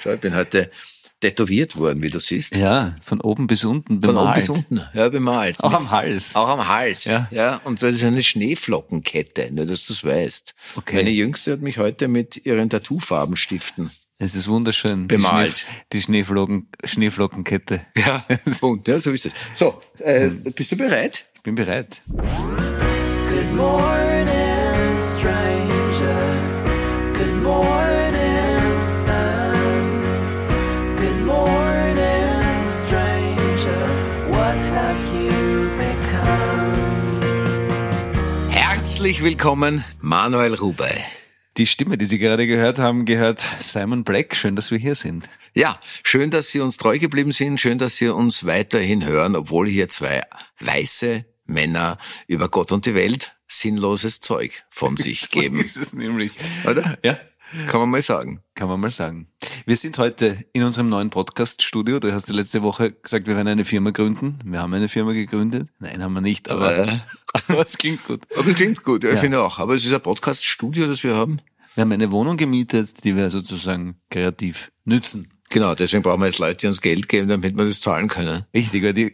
Schau, ich bin heute tätowiert worden, wie du siehst. Ja, von oben bis unten bemalt. Von oben bis unten, ja, bemalt. Auch am Hals. Auch am Hals, ja. Und so ist eine Schneeflockenkette, nur dass du es weißt. Okay. Meine Jüngste hat mich heute mit ihren Tattoo-Farbenstiften Es ist wunderschön. bemalt. Die Schneeflockenkette. Ja, bunt, ja, so ist es. So, bist du bereit? Ich bin bereit. Good morning, stranger. Good morning, sun. Good morning, stranger. What have you become? Herzlich willkommen, Manuel Rubey. Die Stimme, die Sie gerade gehört haben, gehört Simon Black. Schön, dass wir hier sind. Ja, schön, dass Sie uns treu geblieben sind. Schön, dass Sie uns weiterhin hören, obwohl hier zwei weiße Männer über Gott und die Welt sinnloses Zeug von sich geben. So ist es nämlich. Oder? Ja, Kann man mal sagen. kann man mal sagen. Wir sind heute in unserem neuen Podcast-Studio. Du hast letzte Woche gesagt, wir werden eine Firma gründen. Wir haben eine Firma gegründet. Nein, haben wir nicht, aber es klingt gut. Aber es klingt gut, ja, ich Ja. finde auch. Aber es ist ein Podcast-Studio, das wir haben. Wir haben eine Wohnung gemietet, die wir sozusagen kreativ nützen. Genau, deswegen brauchen wir jetzt Leute, die uns Geld geben, damit wir das zahlen können. Richtig, weil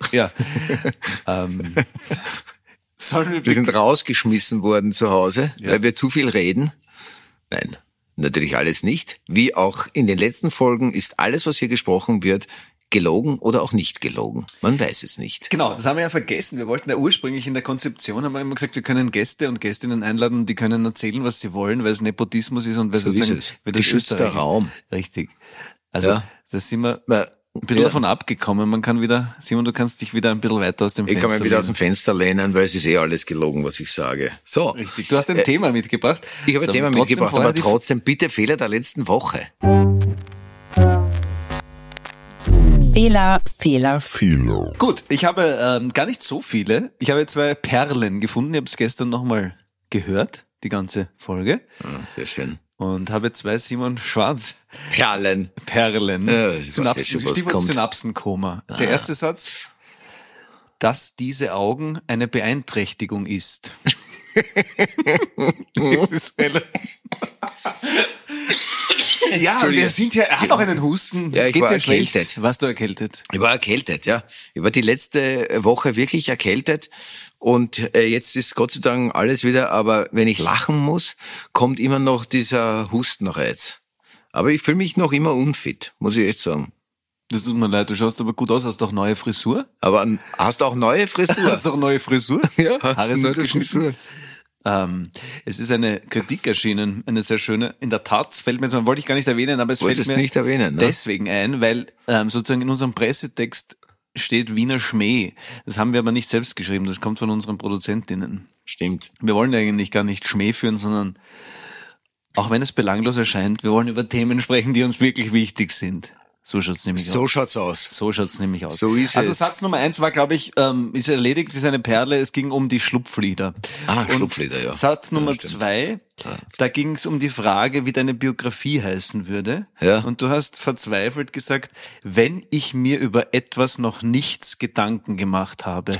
sollen Wir wir sind rausgeschmissen worden zu Hause, Ja. weil wir zu viel reden. Nein, natürlich alles nicht. Wie auch in den letzten Folgen ist alles, was hier gesprochen wird, gelogen oder auch nicht gelogen. Man weiß es nicht. Genau, das haben wir ja vergessen. Wir wollten ja ursprünglich in der Konzeption, haben wir immer gesagt, wir können Gäste und Gästinnen einladen, die können erzählen, was sie wollen, weil es Nepotismus ist und weil So sozusagen ist es. weil das Geschützter Österreich- Raum. Richtig. Also, Ja. da sind wir Na, ein bisschen ja. davon abgekommen. Man kann wieder, Simon, du kannst dich wieder ein bisschen weiter aus dem Ich Fenster kann mich wieder aus lehnen. dem Fenster lehnen, weil es ist alles gelogen, was ich sage. So, Richtig. Du hast ein Thema mitgebracht. ich habe ein So, Thema trotzdem mitgebracht, vorher aber trotzdem bitte Fehler der letzten Woche. Fehler. Gut, ich habe gar nicht so viele. Ich habe 2 Perlen gefunden. Ich habe es gestern nochmal gehört, die ganze Folge. Sehr schön. Und habe 2 Simon Schwarz Perlen. Perlen. Ja, ich weiß jetzt schon, was Stichwort kommt. Synapsenkoma. Der erste Satz, dass diese Augen eine Beeinträchtigung ist. Das ist ja, wir sind ja, er hat auch einen Husten. Ja, Es ich geht war ja schlecht. erkältet. Warst du erkältet? Ich war erkältet, ja. Ich war die letzte Woche wirklich erkältet und jetzt ist Gott sei Dank alles wieder, aber wenn ich lachen muss, kommt immer noch dieser Hustenreiz. Aber ich fühle mich noch immer unfit, muss ich echt sagen. Das tut mir leid, du schaust aber gut aus, hast auch neue Frisur. Aber hast du auch neue Frisur? Hast auch neue Frisur? Ja, hast Haare du sind neue geschnitten. Frisur? Es ist eine Kritik erschienen, eine sehr schöne. In der Taz fällt mir jetzt, wollte ich gar nicht erwähnen, aber es Wolltest fällt mir nicht erwähnen, ne? deswegen ein, weil sozusagen in unserem Pressetext steht Wiener Schmäh. Das haben wir aber nicht selbst geschrieben, das kommt von unseren Produzentinnen. Stimmt. Wir wollen eigentlich gar nicht Schmäh führen, sondern auch wenn es belanglos erscheint, wir wollen über Themen sprechen, die uns wirklich wichtig sind. So schaut's nämlich aus. So schaut's aus. So schaut's nämlich aus. So ist also es. Satz Nummer 1 war, glaube ich, ist erledigt, ist eine Perle, es ging um die Schlupflieder. Ah, Und Schlupflieder, ja. Satz Nummer stimmt. 2, da ging es um die Frage, wie deine Biografie heißen würde. Ja. Und du hast verzweifelt gesagt, wenn ich mir über etwas noch nichts Gedanken gemacht habe.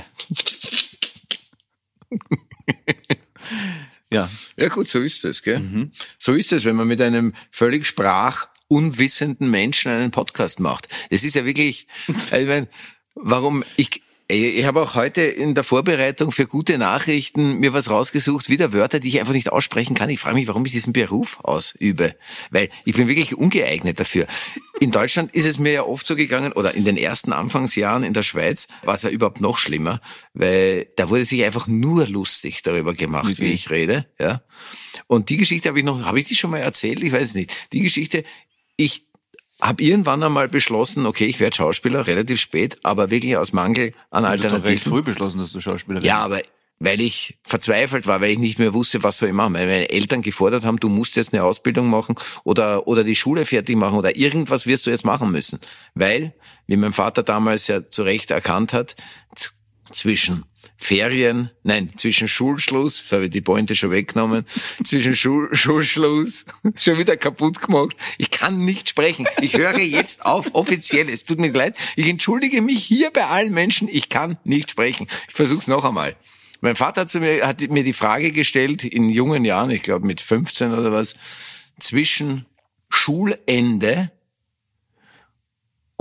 Ja, Ja gut, so ist es, gell? So ist es, wenn man mit einem völlig sprachunwissenden Menschen einen Podcast macht. Das ist ja wirklich, ich meine, warum ich habe auch heute in der Vorbereitung für gute Nachrichten mir was rausgesucht, wieder Wörter, die ich einfach nicht aussprechen kann. Ich frage mich, warum ich diesen Beruf ausübe, weil ich bin wirklich ungeeignet dafür. In Deutschland ist es mir ja oft so gegangen, oder in den ersten Anfangsjahren in der Schweiz war es ja überhaupt noch schlimmer, weil da wurde sich einfach nur lustig darüber gemacht, wie ich rede, ja. Und die Geschichte habe ich die schon mal erzählt? Ich weiß es nicht. Die Geschichte, ich habe irgendwann einmal beschlossen, okay, ich werde Schauspieler, relativ spät, aber wirklich aus Mangel an du hast doch recht Alternativen. früh beschlossen, dass du Schauspieler wirst. Ja, aber weil ich verzweifelt war, weil ich nicht mehr wusste, was soll ich machen. Weil meine Eltern gefordert haben, du musst jetzt eine Ausbildung machen oder die Schule fertig machen oder irgendwas wirst du jetzt machen müssen. Weil, wie mein Vater damals ja zu Recht erkannt hat, zwischen Schulschluss, das habe ich die Pointe schon weggenommen, zwischen Schulschluss, schon wieder kaputt gemacht. Ich kann nicht sprechen. Ich höre jetzt auf, offiziell. Es tut mir leid. Ich entschuldige mich hier bei allen Menschen. Ich kann nicht sprechen. Ich versuche es noch einmal. Mein Vater hat mir die Frage gestellt, in jungen Jahren, ich glaube mit 15 oder was, zwischen Schulende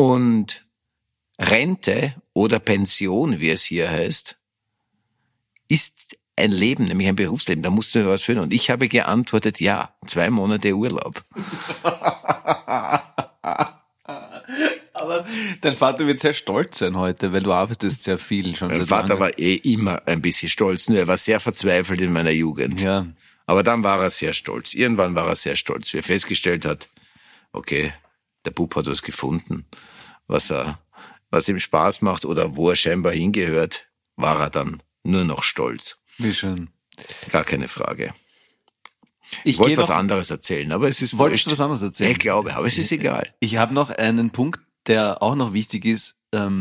Und Rente oder Pension, wie es hier heißt, ist ein Leben, nämlich ein Berufsleben. Da musst du was führen. Und ich habe geantwortet, ja, 2 Monate Urlaub. Aber dein Vater wird sehr stolz sein heute, weil du arbeitest sehr viel schon Mein seit Vater langem. war immer ein bisschen stolz, nur er war sehr verzweifelt in meiner Jugend. Ja. Aber dann war er sehr stolz. Irgendwann war er sehr stolz, wie er festgestellt hat, okay, der Bub hat was gefunden, was ihm Spaß macht oder wo er scheinbar hingehört, war er dann nur noch stolz. Wie schön. Gar keine Frage. Ich Ich wollte gehe was noch- anderes erzählen, aber es ist Wolltest wurscht. du was anderes erzählen? Ich glaube, aber es ist egal. Ich habe noch einen Punkt, der auch noch wichtig ist.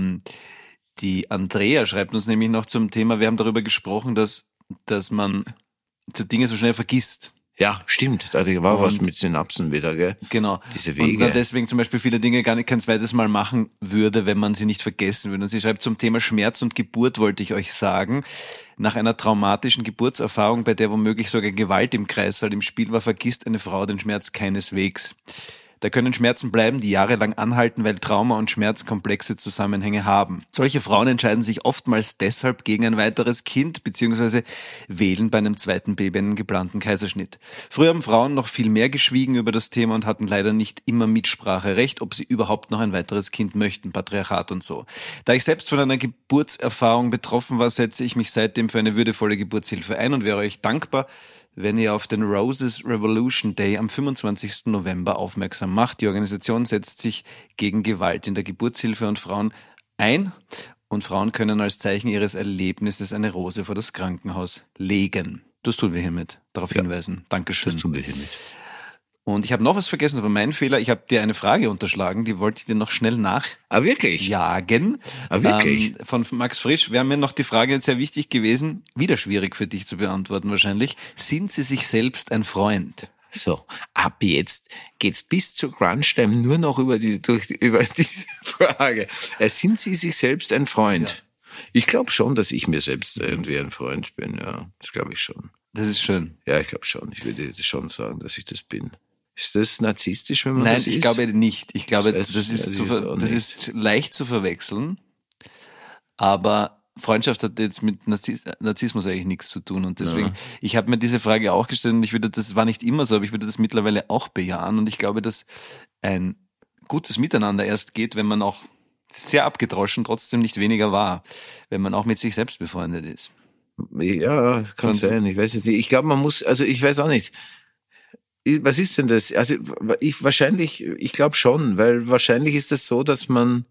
Die Andrea schreibt uns nämlich noch zum Thema, wir haben darüber gesprochen, dass man so Dinge so schnell vergisst. Ja, stimmt. Da war was Und- mit Synapsen wieder, gell? Genau. Diese Und Wege. man deswegen zum Beispiel viele Dinge gar nicht kein zweites Mal machen würde, wenn man sie nicht vergessen würde. Und sie schreibt zum Thema Schmerz und Geburt wollte ich euch sagen. Nach einer traumatischen Geburtserfahrung, bei der womöglich sogar Gewalt im Kreissaal im Spiel war, vergisst eine Frau den Schmerz keineswegs. Da können Schmerzen bleiben, die jahrelang anhalten, weil Trauma und Schmerz komplexe Zusammenhänge haben. Solche Frauen entscheiden sich oftmals deshalb gegen ein weiteres Kind bzw. wählen bei einem zweiten Baby einen geplanten Kaiserschnitt. Früher haben Frauen noch viel mehr geschwiegen über das Thema und hatten leider nicht immer Mitspracherecht, ob sie überhaupt noch ein weiteres Kind möchten, Patriarchat und so. Da ich selbst von einer Geburtserfahrung betroffen war, setze ich mich seitdem für eine würdevolle Geburtshilfe ein und wäre euch dankbar, wenn ihr auf den Roses Revolution Day am 25. November aufmerksam macht. Die Organisation setzt sich gegen Gewalt in der Geburtshilfe und Frauen ein und Frauen können als Zeichen ihres Erlebnisses eine Rose vor das Krankenhaus legen. Das tun wir hiermit. Darauf hinweisen. Dankeschön. Das tun wir hiermit. Und ich habe noch was vergessen, das war mein Fehler. Ich habe dir eine Frage unterschlagen, die wollte ich dir noch schnell nachjagen. Ah, wirklich? Wirklich? Von Max Frisch wäre mir noch die Frage jetzt sehr wichtig gewesen, wieder schwierig für dich zu beantworten wahrscheinlich. Sind Sie sich selbst ein Freund? So, ab jetzt geht's bis zu Crunchtime nur noch über diese Frage. Sind Sie sich selbst ein Freund? Ich glaube schon, dass ich mir selbst irgendwie ein Freund bin, ja. Das glaube ich schon. Das ist schön. Ja, ich glaube schon. Ich würde schon sagen, dass ich das bin. Ist das narzisstisch, wenn man Nein, das ist? ich glaube nicht. Ich glaube, Das das weiß ich auch das nicht. ist leicht zu verwechseln. Aber Freundschaft hat jetzt mit Narzissmus eigentlich nichts zu tun. Und deswegen, ich habe mir diese Frage auch gestellt und das war nicht immer so, aber ich würde das mittlerweile auch bejahen. Und ich glaube, dass ein gutes Miteinander erst geht, wenn man auch sehr abgedroschen trotzdem nicht weniger war, wenn man auch mit sich selbst befreundet ist. Ja, kann Sonst- sein. Ich weiß es nicht. Ich glaube, man muss, also ich weiß auch nicht. Was ist denn das? Also ich glaube schon, weil wahrscheinlich ist das so, dass man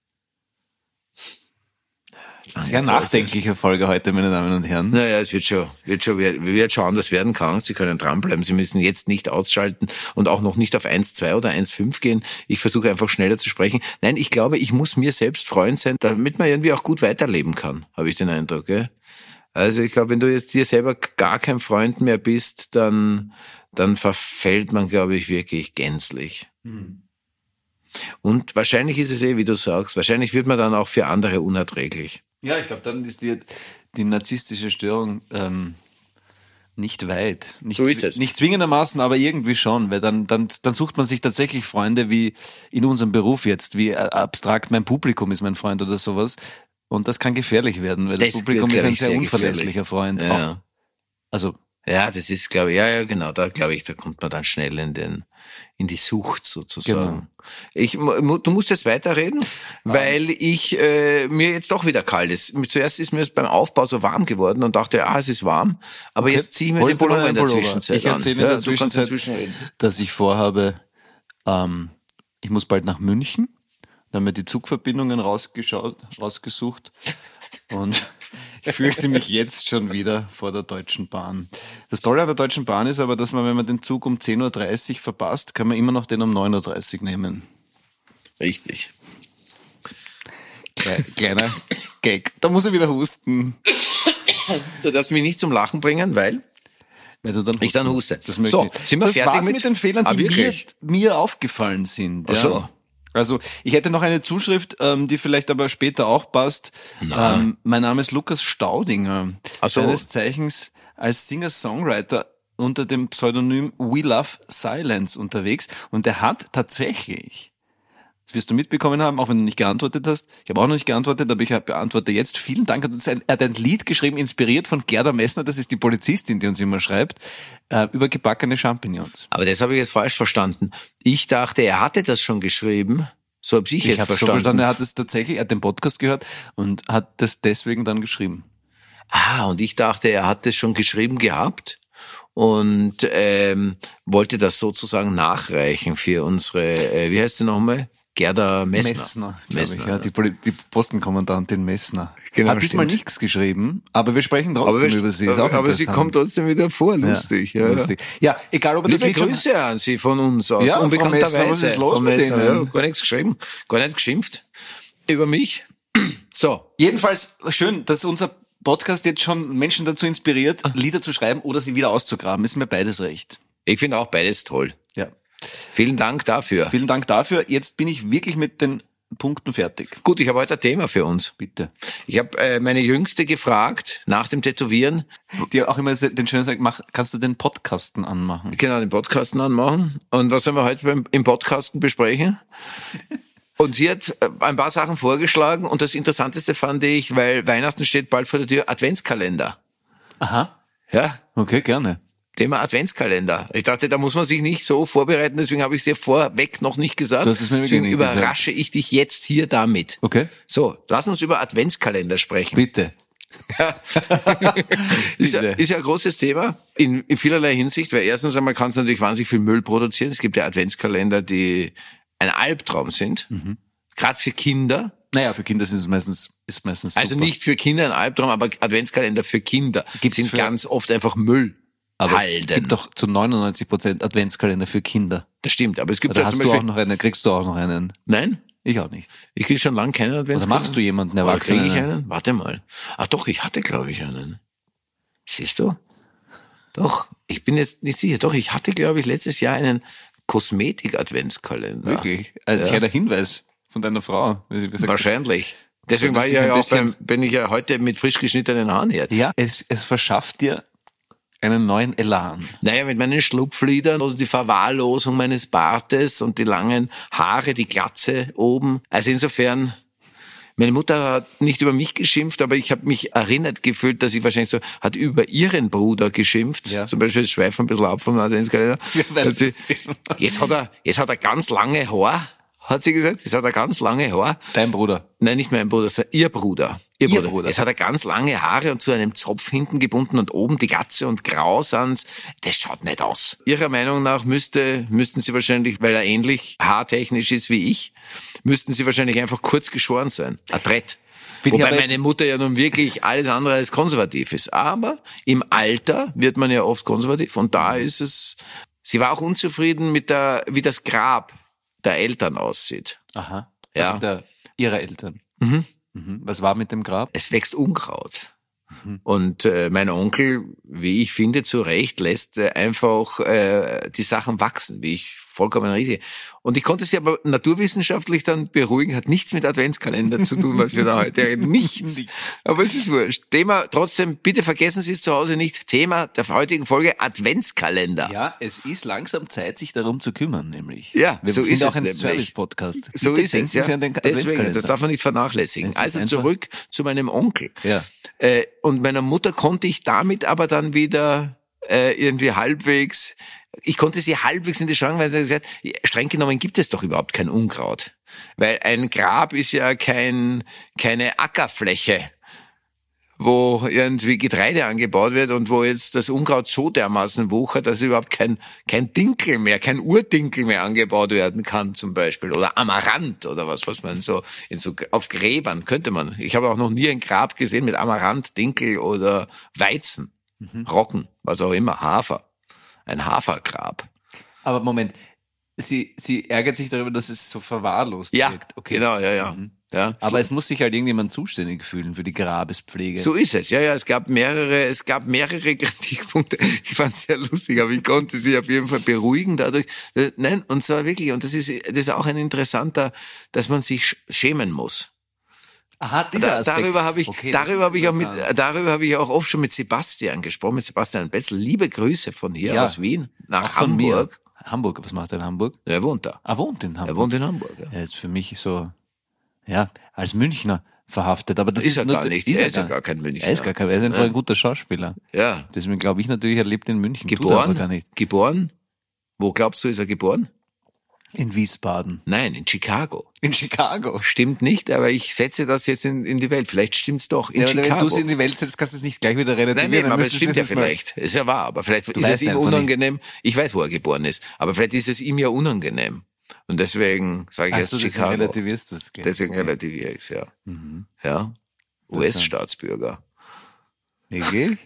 Sehr nachdenkliche Folge heute, meine Damen und Herren. Naja, es wird schon anders werden kann. Sie können dranbleiben. Sie müssen jetzt nicht ausschalten und auch noch nicht auf 1,2 oder 1,5 gehen. Ich versuche einfach schneller zu sprechen. Nein, ich glaube, ich muss mir selbst Freund sein, damit man irgendwie auch gut weiterleben kann, habe ich den Eindruck. Gell? Also ich glaube, wenn du jetzt dir selber gar kein Freund mehr bist, dann verfällt man, glaube ich, wirklich gänzlich. Und wahrscheinlich ist es wie du sagst, wahrscheinlich wird man dann auch für andere unerträglich. Ja, ich glaube, dann ist die narzisstische Störung nicht weit. Nicht, So ist es. Nicht zwingendermaßen, aber irgendwie schon, weil dann sucht man sich tatsächlich Freunde wie in unserem Beruf jetzt, wie abstrakt mein Publikum ist mein Freund oder sowas. Und das kann gefährlich werden, weil das Das Publikum wird, ist glaub ein ich, sehr sehr unverlässlicher Freund. Ja. Auch. Also, Ja, das ist, glaube ich, ja, genau, da glaube ich, da kommt man dann schnell in die Sucht sozusagen. Du musst jetzt weiterreden, weil ich mir jetzt doch wieder kalt ist. Zuerst ist mir beim Aufbau so warm geworden und dachte, es ist warm, aber jetzt ziehe ich mir den Pullover in der Zwischenzeit Ich erzähle in der du kannst Zwischenzeit, dazwischen reden. dass ich vorhabe, ich muss bald nach München, da haben wir die Zugverbindungen rausgesucht und ich fürchte mich jetzt schon wieder vor der Deutschen Bahn. Das Tolle an der Deutschen Bahn ist aber, dass man, wenn man den Zug um 10.30 Uhr verpasst, kann man immer noch den um 9.30 Uhr nehmen. Richtig. Kleiner Gag. Da muss er wieder husten. Du darfst mich nicht zum Lachen bringen, weil Weil du dann ich dann huste. Das möchte So, ich. sind wir das fertig war's mit- mit den Fehlern, Ah, die wirklich? mir aufgefallen sind. Ach so. Also ich hätte noch eine Zuschrift, die vielleicht aber später auch passt. Mein Name ist Lukas Staudinger. Ach so. Seines Zeichens als Singer-Songwriter unter dem Pseudonym We Love Silence unterwegs. Und er hat tatsächlich, wirst du mitbekommen haben, auch wenn du nicht geantwortet hast. Ich habe auch noch nicht geantwortet, aber ich beantworte jetzt. Vielen Dank. Er hat ein Lied geschrieben, inspiriert von Gerda Messner, das ist die Polizistin, die uns immer schreibt, über gebackene Champignons. Aber das habe ich jetzt falsch verstanden. Ich dachte, er hatte das schon geschrieben. So habe ich jetzt habe so verstanden, er hat es tatsächlich, er hat den Podcast gehört und hat das deswegen dann geschrieben. Und ich dachte, er hat das schon geschrieben gehabt und wollte das sozusagen nachreichen für unsere, wie heißt sie nochmal? Gerda Messner. Messner, ja, die Postenkommandantin Messner. Genau, hat diesmal nichts geschrieben, aber wir sprechen trotzdem über sie. Ist auch aber sie kommt trotzdem wieder vor, lustig. Ja, lustig. Ja, egal ob er das Liebe Grüße an Sie von uns aus, ja, unbekannterweise. Was ist los mit denen? Ja, gar nichts geschrieben, gar nicht geschimpft über mich. So. Jedenfalls schön, dass unser Podcast jetzt schon Menschen dazu inspiriert, Lieder zu schreiben oder sie wieder auszugraben. Ist mir beides recht. Ich finde auch beides toll. Ja. Vielen Dank dafür. Vielen Dank dafür. Jetzt bin ich wirklich mit den Punkten fertig. Gut, ich habe heute ein Thema für uns. Bitte. Ich habe meine Jüngste gefragt, nach dem Tätowieren. Die auch immer den schönen sagt, kannst du den Podcasten anmachen? Genau, den Podcasten anmachen. Und was sollen wir heute im Podcasten besprechen? Und sie hat ein paar Sachen vorgeschlagen und das Interessanteste fand ich, weil Weihnachten steht bald vor der Tür, Adventskalender. Aha. Ja. Okay, gerne. Thema Adventskalender. Ich dachte, da muss man sich nicht so vorbereiten, deswegen habe ich es dir vorweg noch nicht gesagt. Du hast es mir deswegen nicht überrasche ich dich jetzt hier damit. Okay. So, lass uns über Adventskalender sprechen. Bitte. Ja. ist ja ein großes Thema in vielerlei Hinsicht, weil erstens einmal kann es natürlich wahnsinnig viel Müll produzieren. Es gibt ja Adventskalender, die ein Albtraum sind. Gerade für Kinder. Naja, für Kinder ist meistens super. Also nicht für Kinder ein Albtraum, aber Adventskalender für Kinder sind ganz oft einfach Müll. Aber es gibt doch zu 99% Adventskalender für Kinder. Das stimmt, aber es gibt Oder ja hast zum du Beispiel... auch noch einen, kriegst du auch noch einen? Nein? Ich auch nicht. Ich kriege schon lange keinen Adventskalender. Oder machst du jemanden Oder Erwachsenen? kriege ich einen? Warte mal. Ach doch, ich hatte glaube ich einen. Siehst du? Doch, ich bin jetzt nicht sicher. Doch, ich hatte glaube ich letztes Jahr einen Kosmetik-Adventskalender. Wirklich? Also ein Hinweis von deiner Frau. Wie sie gesagt Wahrscheinlich. Deswegen war ich ja auch bin ich ja heute mit frisch geschnittenen Haaren her. Ja, es verschafft dir einen neuen Elan. Naja, mit meinen Schlupflidern, also die Verwahrlosung meines Bartes und die langen Haare, die Glatze oben. Also insofern, meine Mutter hat nicht über mich geschimpft, aber ich habe mich erinnert gefühlt, dass sie wahrscheinlich so hat über ihren Bruder geschimpft. Ja. Zum Beispiel, das schweift ein bisschen ab vom Adventskalender. Jetzt hat er ganz lange Haar. Hat sie gesagt, es hat er ganz lange Haar. Dein Bruder? Nein, nicht mein Bruder, sondern ihr Bruder. Ihr Bruder. Es hat er ganz lange Haare und zu einem Zopf hinten gebunden und oben die Glatze und grau sind's. Das schaut nicht aus. Ihrer Meinung nach müssten sie wahrscheinlich, weil er ähnlich haartechnisch ist wie ich, müssten sie wahrscheinlich einfach kurz geschoren sein. Ein Drett. Wobei meine Mutter ja nun wirklich alles andere als konservativ ist. Aber im Alter wird man ja oft konservativ und da ist es, sie war auch unzufrieden mit wie das Grab der Eltern aussieht. Aha. Ja. Also ihrer Eltern. Was war mit dem Grab? Es wächst Unkraut. Und mein Onkel, wie ich finde, zu Recht lässt einfach die Sachen wachsen, wie ich vollkommen richtig. Und ich konnte sie aber naturwissenschaftlich dann beruhigen, hat nichts mit Adventskalender zu tun, was wir da heute reden. Nichts. Aber es ist wurscht. Thema, trotzdem, bitte vergessen Sie es zu Hause nicht. Thema der heutigen Folge Adventskalender. Ja, es ist langsam Zeit, sich darum zu kümmern, nämlich. Ja, wir so sind ist auch es ein nämlich. Service-Podcast. So Bitte ist denken es, Sie ja. an den Deswegen, Adventskalender. das darf man nicht vernachlässigen. Also einfach zurück zu meinem Onkel. Ja. Und meiner Mutter konnte ich damit aber dann wieder irgendwie halbwegs, ich konnte sie halbwegs in die Schrank, weil sie gesagt hat, streng genommen gibt es doch überhaupt kein Unkraut. Weil ein Grab ist ja keine Ackerfläche, wo irgendwie Getreide angebaut wird und wo jetzt das Unkraut so dermaßen wuchert, dass überhaupt kein Dinkel mehr, kein Urdinkel mehr angebaut werden kann zum Beispiel. Oder Amaranth oder was man so auf Gräbern könnte man. Ich habe auch noch nie ein Grab gesehen mit Amaranth, Dinkel oder Weizen, Roggen, was auch immer, Hafer. Ein Hafergrab. Aber Moment, sie ärgert sich darüber, dass es so verwahrlost wirkt. Okay. Genau, ja. Ja, aber es muss sich halt irgendjemand zuständig fühlen für die Grabespflege. So ist es. Ja, es gab mehrere Kritikpunkte. Ich fand es sehr lustig, aber ich konnte sie auf jeden Fall beruhigen dadurch. Nein, und zwar wirklich, und das ist auch ein interessanter, dass man sich schämen muss. Aha, dieser Aspekt. Darüber habe ich auch oft schon mit Sebastian gesprochen, mit Sebastian Betzel. Liebe Grüße von hier aus Wien nach Hamburg. Hamburg. Was macht er in Hamburg? Er wohnt da. Wohnt in Hamburg. Er wohnt in Hamburg, ja. Er ist für mich so, ja, als Münchner verhaftet. Aber das Ist er nur, gar nicht. Ist Er ist ja gar kein Münchner. Er ist einfach ein guter Schauspieler. Ja. Deswegen glaube ich natürlich, er lebt in München. Tut er aber gar nicht. Geboren? Wo glaubst du, ist er geboren? In Wiesbaden. Nein, in Chicago. In Chicago. Stimmt nicht, aber ich setze das jetzt in die Welt. Vielleicht stimmt's doch. In Ja, aber wenn Chicago. du es in die Welt setzt, kannst du es nicht gleich wieder relativieren. Nein, Dann aber es müsstest du stimmt ja jetzt mal- vielleicht. Ist ja wahr, aber vielleicht ist es weißt ihm einfach unangenehm. Ich weiß, wo er geboren ist, aber vielleicht ist es ihm ja unangenehm. Und deswegen sage ich Ach jetzt so, deswegen Chicago. relativierst du es gleich. Deswegen relativiere ich es, ja. Ja. US-Staatsbürger. Wirklich?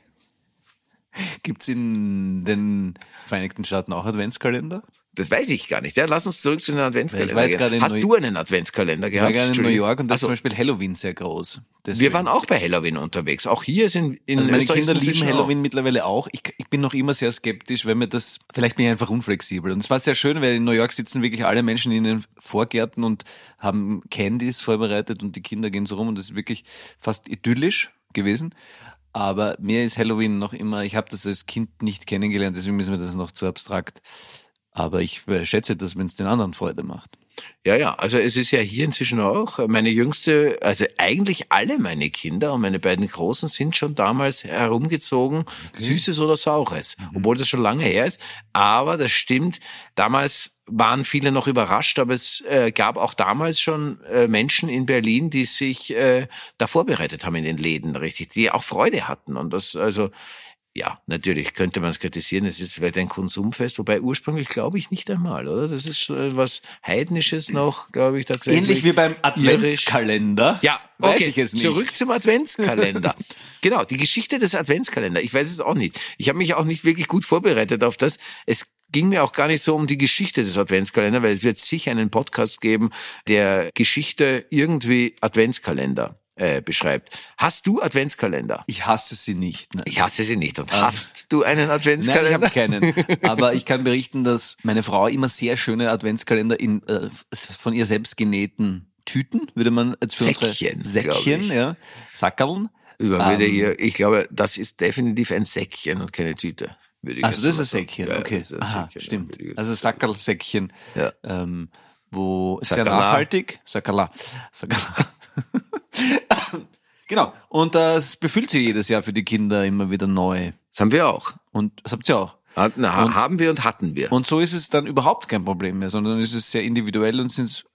Gibt's in den Vereinigten Staaten auch Adventskalender? Das weiß ich gar nicht. Ja, lass uns zurück zu den Adventskalender Ich war jetzt gehen. gerade in Hast du einen Adventskalender Ich war gehabt? gerne in New Entschuldigung. York und da ist Also, zum Beispiel Halloween sehr groß. Deswegen. wir waren auch bei Halloween unterwegs. Auch hier sind in Also meine Österreich Kinder sind lieben sie schon Halloween mittlerweile auch. Ich bin noch immer sehr skeptisch, weil mir das, vielleicht bin ich einfach unflexibel. Und es war sehr schön, weil in New York sitzen wirklich alle Menschen in den Vorgärten und haben Candies vorbereitet und die Kinder gehen so rum und das ist wirklich fast idyllisch gewesen. Aber mir ist Halloween noch immer, ich habe das als Kind nicht kennengelernt, deswegen ist mir das noch zu abstrakt. Aber ich schätze das, wenn es den anderen Freude macht. Ja, also es ist ja hier inzwischen auch, meine jüngste, also eigentlich alle meine Kinder und meine beiden Großen sind schon damals herumgezogen, Süßes oder Saures, obwohl das schon lange her ist. Aber das stimmt, damals waren viele noch überrascht, aber es gab auch damals schon Menschen in Berlin, die sich da vorbereitet haben in den Läden, richtig, die auch Freude hatten. Und das, also, ja, natürlich könnte man es kritisieren, es ist vielleicht ein Konsumfest, wobei ursprünglich glaube ich nicht einmal, oder? Das ist was Heidnisches noch, glaube ich, tatsächlich. Ähnlich wie beim Irisch. Adventskalender. Ja, weiß okay, ich es nicht. zurück zum Adventskalender. Genau, die Geschichte des Adventskalenders, ich weiß es auch nicht. Ich habe mich auch nicht wirklich gut vorbereitet auf das. Es ging mir auch gar nicht so um die Geschichte des Adventskalenders, weil es wird sicher einen Podcast geben, der Geschichte irgendwie Adventskalender beschreibt. Hast du Adventskalender? Ich hasse sie nicht. Nein. Ich hasse sie nicht. Und hast du einen Nein, Adventskalender? ich habe keinen. Aber ich kann berichten, dass meine Frau immer sehr schöne Adventskalender in von ihr selbst genähten Tüten, würde man jetzt für Säckchen, unsere Säckchen, glaub ich. ja, Sackerln. Ich glaube, das ist definitiv ein Säckchen und keine Tüte. Würde ich Also jetzt das ist mal ein sagen. Säckchen, Ja, okay. das ist ein Aha, Säckchen, stimmt. würde ich jetzt Also sagen. Sackerlsäckchen, Ja. wo sehr Sackerla. nachhaltig. Sackerla. Genau. Und das befüllt sie jedes Jahr für die Kinder immer wieder neu. Das haben wir auch. Und das habt ihr auch. Haben wir und hatten wir. Und so ist es dann überhaupt kein Problem mehr, sondern es ist sehr individuell und sind es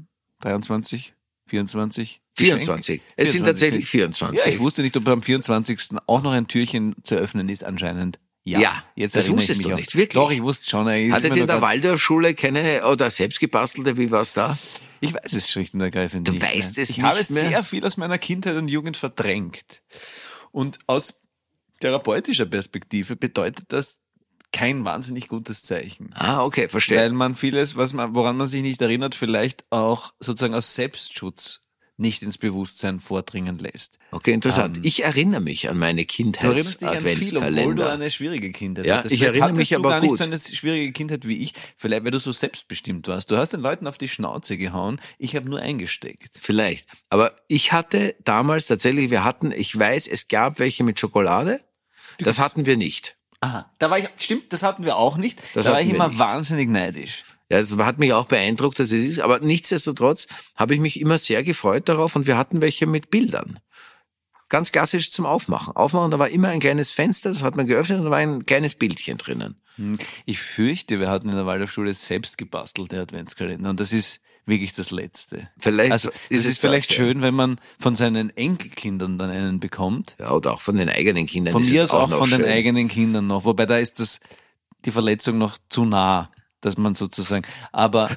23, 24? 24. Es sind tatsächlich 24. Ja, ich wusste nicht, ob am 24. auch noch ein Türchen zu öffnen ist, anscheinend. Ja, jetzt das erinnere ich wusstest mich du auch. nicht, wirklich? Doch, ich wusste schon. Eigentlich ist Hattet mir ihr in nur der grad- Waldorfschule keine oder selbstgebastelte, wie war's da? Ich weiß es schlicht und ergreifend Du nicht. weißt mehr. es ich nicht habe mehr? sehr viel aus meiner Kindheit und Jugend verdrängt. Und aus therapeutischer Perspektive bedeutet das kein wahnsinnig gutes Zeichen. Ah, okay, verstehe. Weil man vieles, woran man sich nicht erinnert, vielleicht auch sozusagen aus Selbstschutz nicht ins Bewusstsein vordringen lässt. Okay, interessant. Ich erinnere mich an meine Du erinnerst dich an viel, obwohl du Kindheits-Adventskalender. eine schwierige Kindheit Ja, hattest. ich Vielleicht erinnere mich hattest du aber gar nicht gut. so eine schwierige Kindheit wie ich, vielleicht weil du so selbstbestimmt warst. Du hast den Leuten auf die Schnauze gehauen, ich habe nur eingesteckt. Vielleicht. Aber ich hatte damals tatsächlich, ich weiß, es gab welche mit Schokolade. Das hatten wir nicht. Aha, stimmt, das hatten wir auch nicht. Das Da war hatten ich wir immer nicht. wahnsinnig neidisch. Ja, es hat mich auch beeindruckt, dass es ist. Aber nichtsdestotrotz habe ich mich immer sehr gefreut darauf und wir hatten welche mit Bildern. Ganz klassisch zum Aufmachen. Aufmachen, da war immer ein kleines Fenster, das hat man geöffnet und da war ein kleines Bildchen drinnen. Ich fürchte, wir hatten in der Waldorfschule selbst gebastelte Adventskalender und das ist wirklich das Letzte. Vielleicht Also es ist vielleicht das, schön, wenn man von seinen Enkelkindern dann einen bekommt. Ja, oder auch von den eigenen Kindern. Von ist mir es aus auch noch von schön. den eigenen Kindern noch, wobei da ist die Verletzung noch zu nah, dass man sozusagen, aber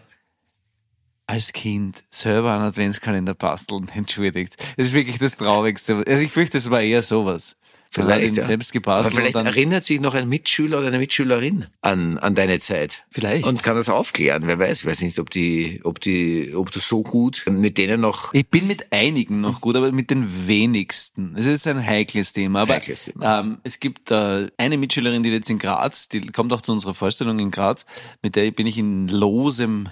als Kind selber einen Adventskalender basteln, entschuldigt. Das ist wirklich das Traurigste. Also ich fürchte, es war eher sowas. Vielleicht, ja. Selbst Aber gebastelt vielleicht und dann, erinnert sich noch ein Mitschüler oder eine Mitschülerin an deine Zeit. Vielleicht. Und kann das aufklären. Wer weiß. Ich weiß nicht, ob du so gut mit denen noch. ich bin mit einigen noch gut, aber mit den wenigsten. Das ist jetzt ein heikles Thema. Aber Heikles Thema. es gibt eine Mitschülerin, die jetzt in Graz, die kommt auch zu unserer Vorstellung in Graz, mit der bin ich in losem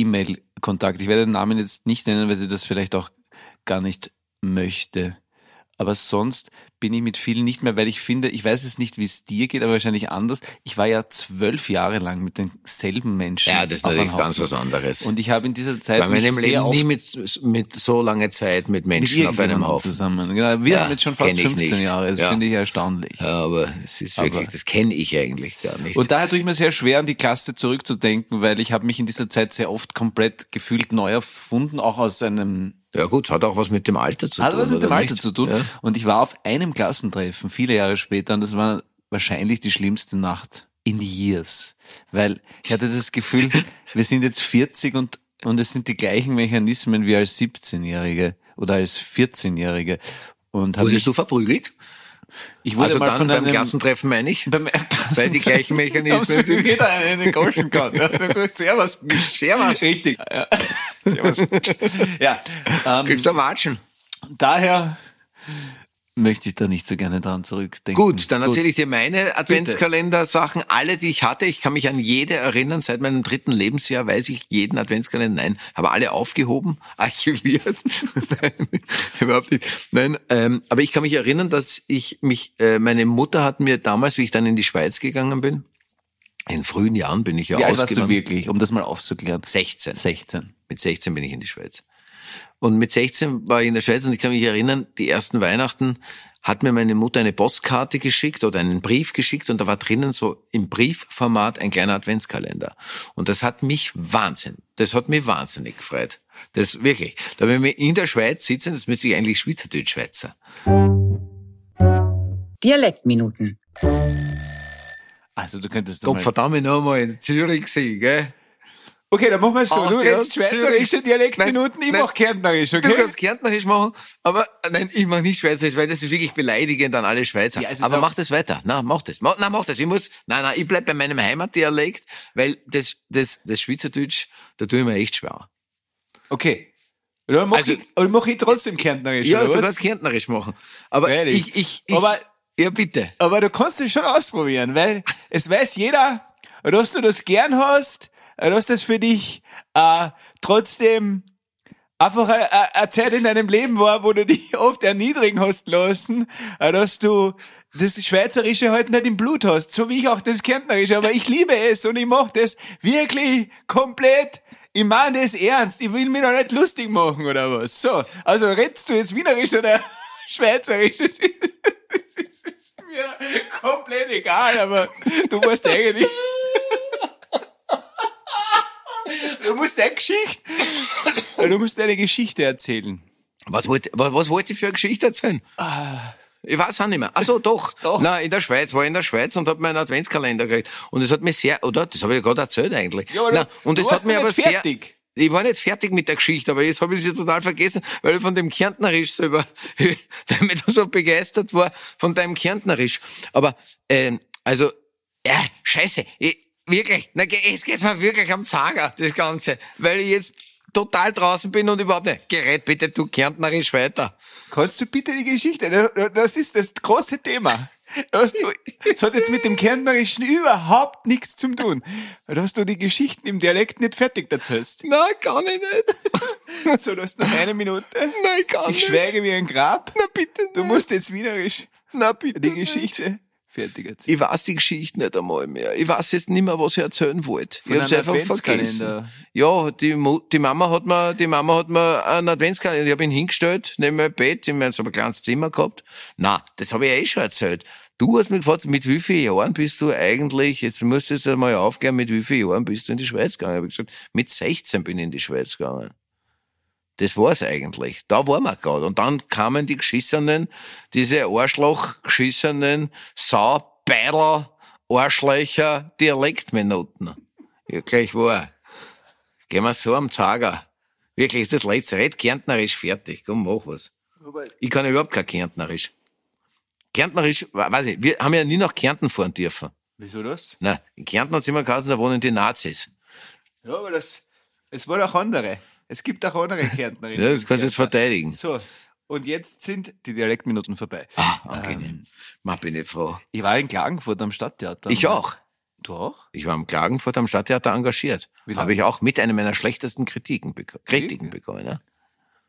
E-Mail-Kontakt. Ich werde den Namen jetzt nicht nennen, weil sie das vielleicht auch gar nicht möchte. Aber sonst bin ich mit vielen nicht mehr, weil ich finde, ich weiß es nicht, wie es dir geht, aber wahrscheinlich anders. Ich war ja 12 Jahre lang mit denselben Menschen. Ja, das ist auf einem natürlich ganz Haufen. was anderes. Und ich habe in dieser Zeit Weil man im sehr Leben oft nie mit so lange Zeit mit Menschen auf einem irgendjemandem Haufen. zusammen. Genau, wir Ja, haben jetzt schon fast kenn ich 15 nicht. Jahre. Das Ja. finde ich erstaunlich. Ja, aber es ist wirklich, das kenne ich eigentlich gar nicht. Und daher tue ich mir sehr schwer, an die Klasse zurückzudenken, weil ich habe mich in dieser Zeit sehr oft komplett gefühlt neu erfunden, auch aus einem ja gut, es hat auch was mit dem Alter zu tun. Hat was mit dem oder Alter nicht? zu tun. Ja. Und ich war auf einem Klassentreffen, viele Jahre später, und das war wahrscheinlich die schlimmste Nacht in years. Weil ich hatte das Gefühl, wir sind jetzt 40 und es sind die gleichen Mechanismen wie als 17-Jährige oder als 14-Jährige. Und Wurdest du verprügelt? ich wurde Also mal dann von beim einem Klassentreffen, meine ich? beim Weil die gleichen Mechanismen Haben sind. Sie jeder einen Goschen gehabt. Ja, Servus. Servus. Richtig. Ja. Servus. Ja. Kriegst du Watschen? Daher möchte ich da nicht so gerne dran zurückdenken. Gut, dann erzähle ich dir meine Adventskalender-Sachen, alle, die ich hatte. Ich kann mich an jede erinnern. Seit meinem 3. Lebensjahr weiß ich jeden Adventskalender. Nein, habe alle aufgehoben, archiviert. Nein, überhaupt nicht. Nein, aber ich kann mich erinnern, dass meine Mutter hat mir damals, wie ich dann in die Schweiz gegangen bin, in frühen Jahren bin ich ja Wie alt warst du ausgewandert. wirklich, um das mal aufzuklären? 16. 16. Mit 16 bin ich in die Schweiz. Und mit 16 war ich in der Schweiz und ich kann mich erinnern, die ersten Weihnachten hat mir meine Mutter eine Postkarte geschickt oder einen Brief geschickt und da war drinnen so im Briefformat ein kleiner Adventskalender. Und das hat mich wahnsinnig gefreut. Das wirklich. Da wenn wir in der Schweiz sitzen, das müsste ich eigentlich Schweizerdeutsch-Schweizer. Dialektminuten. Also du könntest Gott mal... verdammt nochmal in Zürich sein, gell? Okay, dann machen wir es so. Ach, Du ja, redest schweizerische Zürich. Dialektminuten, ich Nein, mach Kärntnerisch, Du okay? kannst Kärntnerisch machen, aber nein, ich mach nicht Schweizerisch, weil das ist wirklich beleidigend an alle Schweizer. Ja, es ist aber auch- mach das weiter. Mach das. Mach das. Ich bleib bei meinem Heimatdialekt, weil das Schweizerdeutsch, da tue ich mir echt schwer. Okay. Oder mach, Also- mach ich trotzdem Kärntnerisch, Ja, oder du was? kannst Kärntnerisch machen. Aber Freilich. ich Aber- ja bitte. Aber du kannst es schon ausprobieren, weil es weiß jeder, dass du das gern hast, dass das für dich trotzdem einfach eine Zeit in deinem Leben war, wo du dich oft erniedrigen hast lassen, dass du das Schweizerische halt nicht im Blut hast, so wie ich auch das Kärntnerische, aber ich liebe es und ich mache das wirklich komplett. Ich meine das ernst, ich will mich doch nicht lustig machen oder was. So, also redst du jetzt Wienerisch oder Schweizerisch? Das ist mir komplett egal, aber du musst eigentlich... Du musst deine Geschichte erzählen. Was wollte ich für eine Geschichte erzählen? Ich weiß auch nicht mehr. Ach so, doch. Doch. Nein, war in der Schweiz und habe meinen Adventskalender gekriegt. Und es hat mir das habe ich gerade erzählt eigentlich. Ja, aber Nein, und du es warst hat mir noch aber nicht sehr, fertig. ich war nicht fertig mit der Geschichte, aber jetzt habe ich sie total vergessen, weil ich von dem Kärntnerisch selber, damit ich so begeistert war von deinem Kärntnerisch. Aber, scheiße, wirklich, jetzt geht's mir wirklich am Zager, das Ganze, weil ich jetzt total draußen bin und überhaupt nicht. Gerät bitte du Kärntnerisch weiter. Kannst du bitte die Geschichte? Das ist das große Thema. Das hat jetzt mit dem Kärntnerischen überhaupt nichts zu tun. Dass du die Geschichten im Dialekt nicht fertig erzählst. Nein, kann ich nicht. So, du hast noch 1 Minute. Nein, kann Ich nicht. schweige wie ein Grab. Na bitte Du nicht. musst jetzt Wienerisch Na bitte die nicht. Geschichte fertig erzählen. Ich weiß die Geschichte nicht einmal mehr. Ich weiß jetzt nicht mehr, was ich erzählen wollte. Ich Von habe sie einem einfach vergessen. Adventskalender. Ja, die Mama hat mir einen Adventskalender, ich habe ihn hingestellt, neben mein Bett, ich habe so ein kleines Zimmer gehabt. Na, das habe ich ja eh schon erzählt. Du hast mich gefragt, mit wie vielen Jahren bist du eigentlich, jetzt musst du jetzt einmal aufklären, mit wie vielen Jahren bist du in die Schweiz gegangen? Ich habe gesagt, mit 16 bin ich in die Schweiz gegangen. Das war's eigentlich. Da waren wir gerade. Und dann kamen die diese Arschloch-geschissenen Sau-Beidel, Arschlöcher, Dialektminuten. Ja, gleich wahr. Gehen wir so am Zager. Wirklich, ist das letzte. Red Kärntnerisch fertig. Komm, mach was. Ich kann überhaupt kein Kärntnerisch. Kärntnerisch, weiß ich, wir haben ja nie nach Kärnten fahren dürfen. Wieso das? Nein, in Kärnten hat's immer geheißen, da wohnen die Nazis. Ja, aber es waren auch andere. Es gibt auch andere Kärntnerinnen. Ja, das kannst du jetzt verteidigen. So, und jetzt sind die Dialektminuten vorbei. Angenehm. Bin ich froh. Ich war in Klagenfurt am Stadttheater. Ich auch. Du auch? Ich war am Klagenfurt am Stadttheater engagiert. Wie lange? Habe ich auch mit einer meiner schlechtesten Kritiken bekommen. Ja?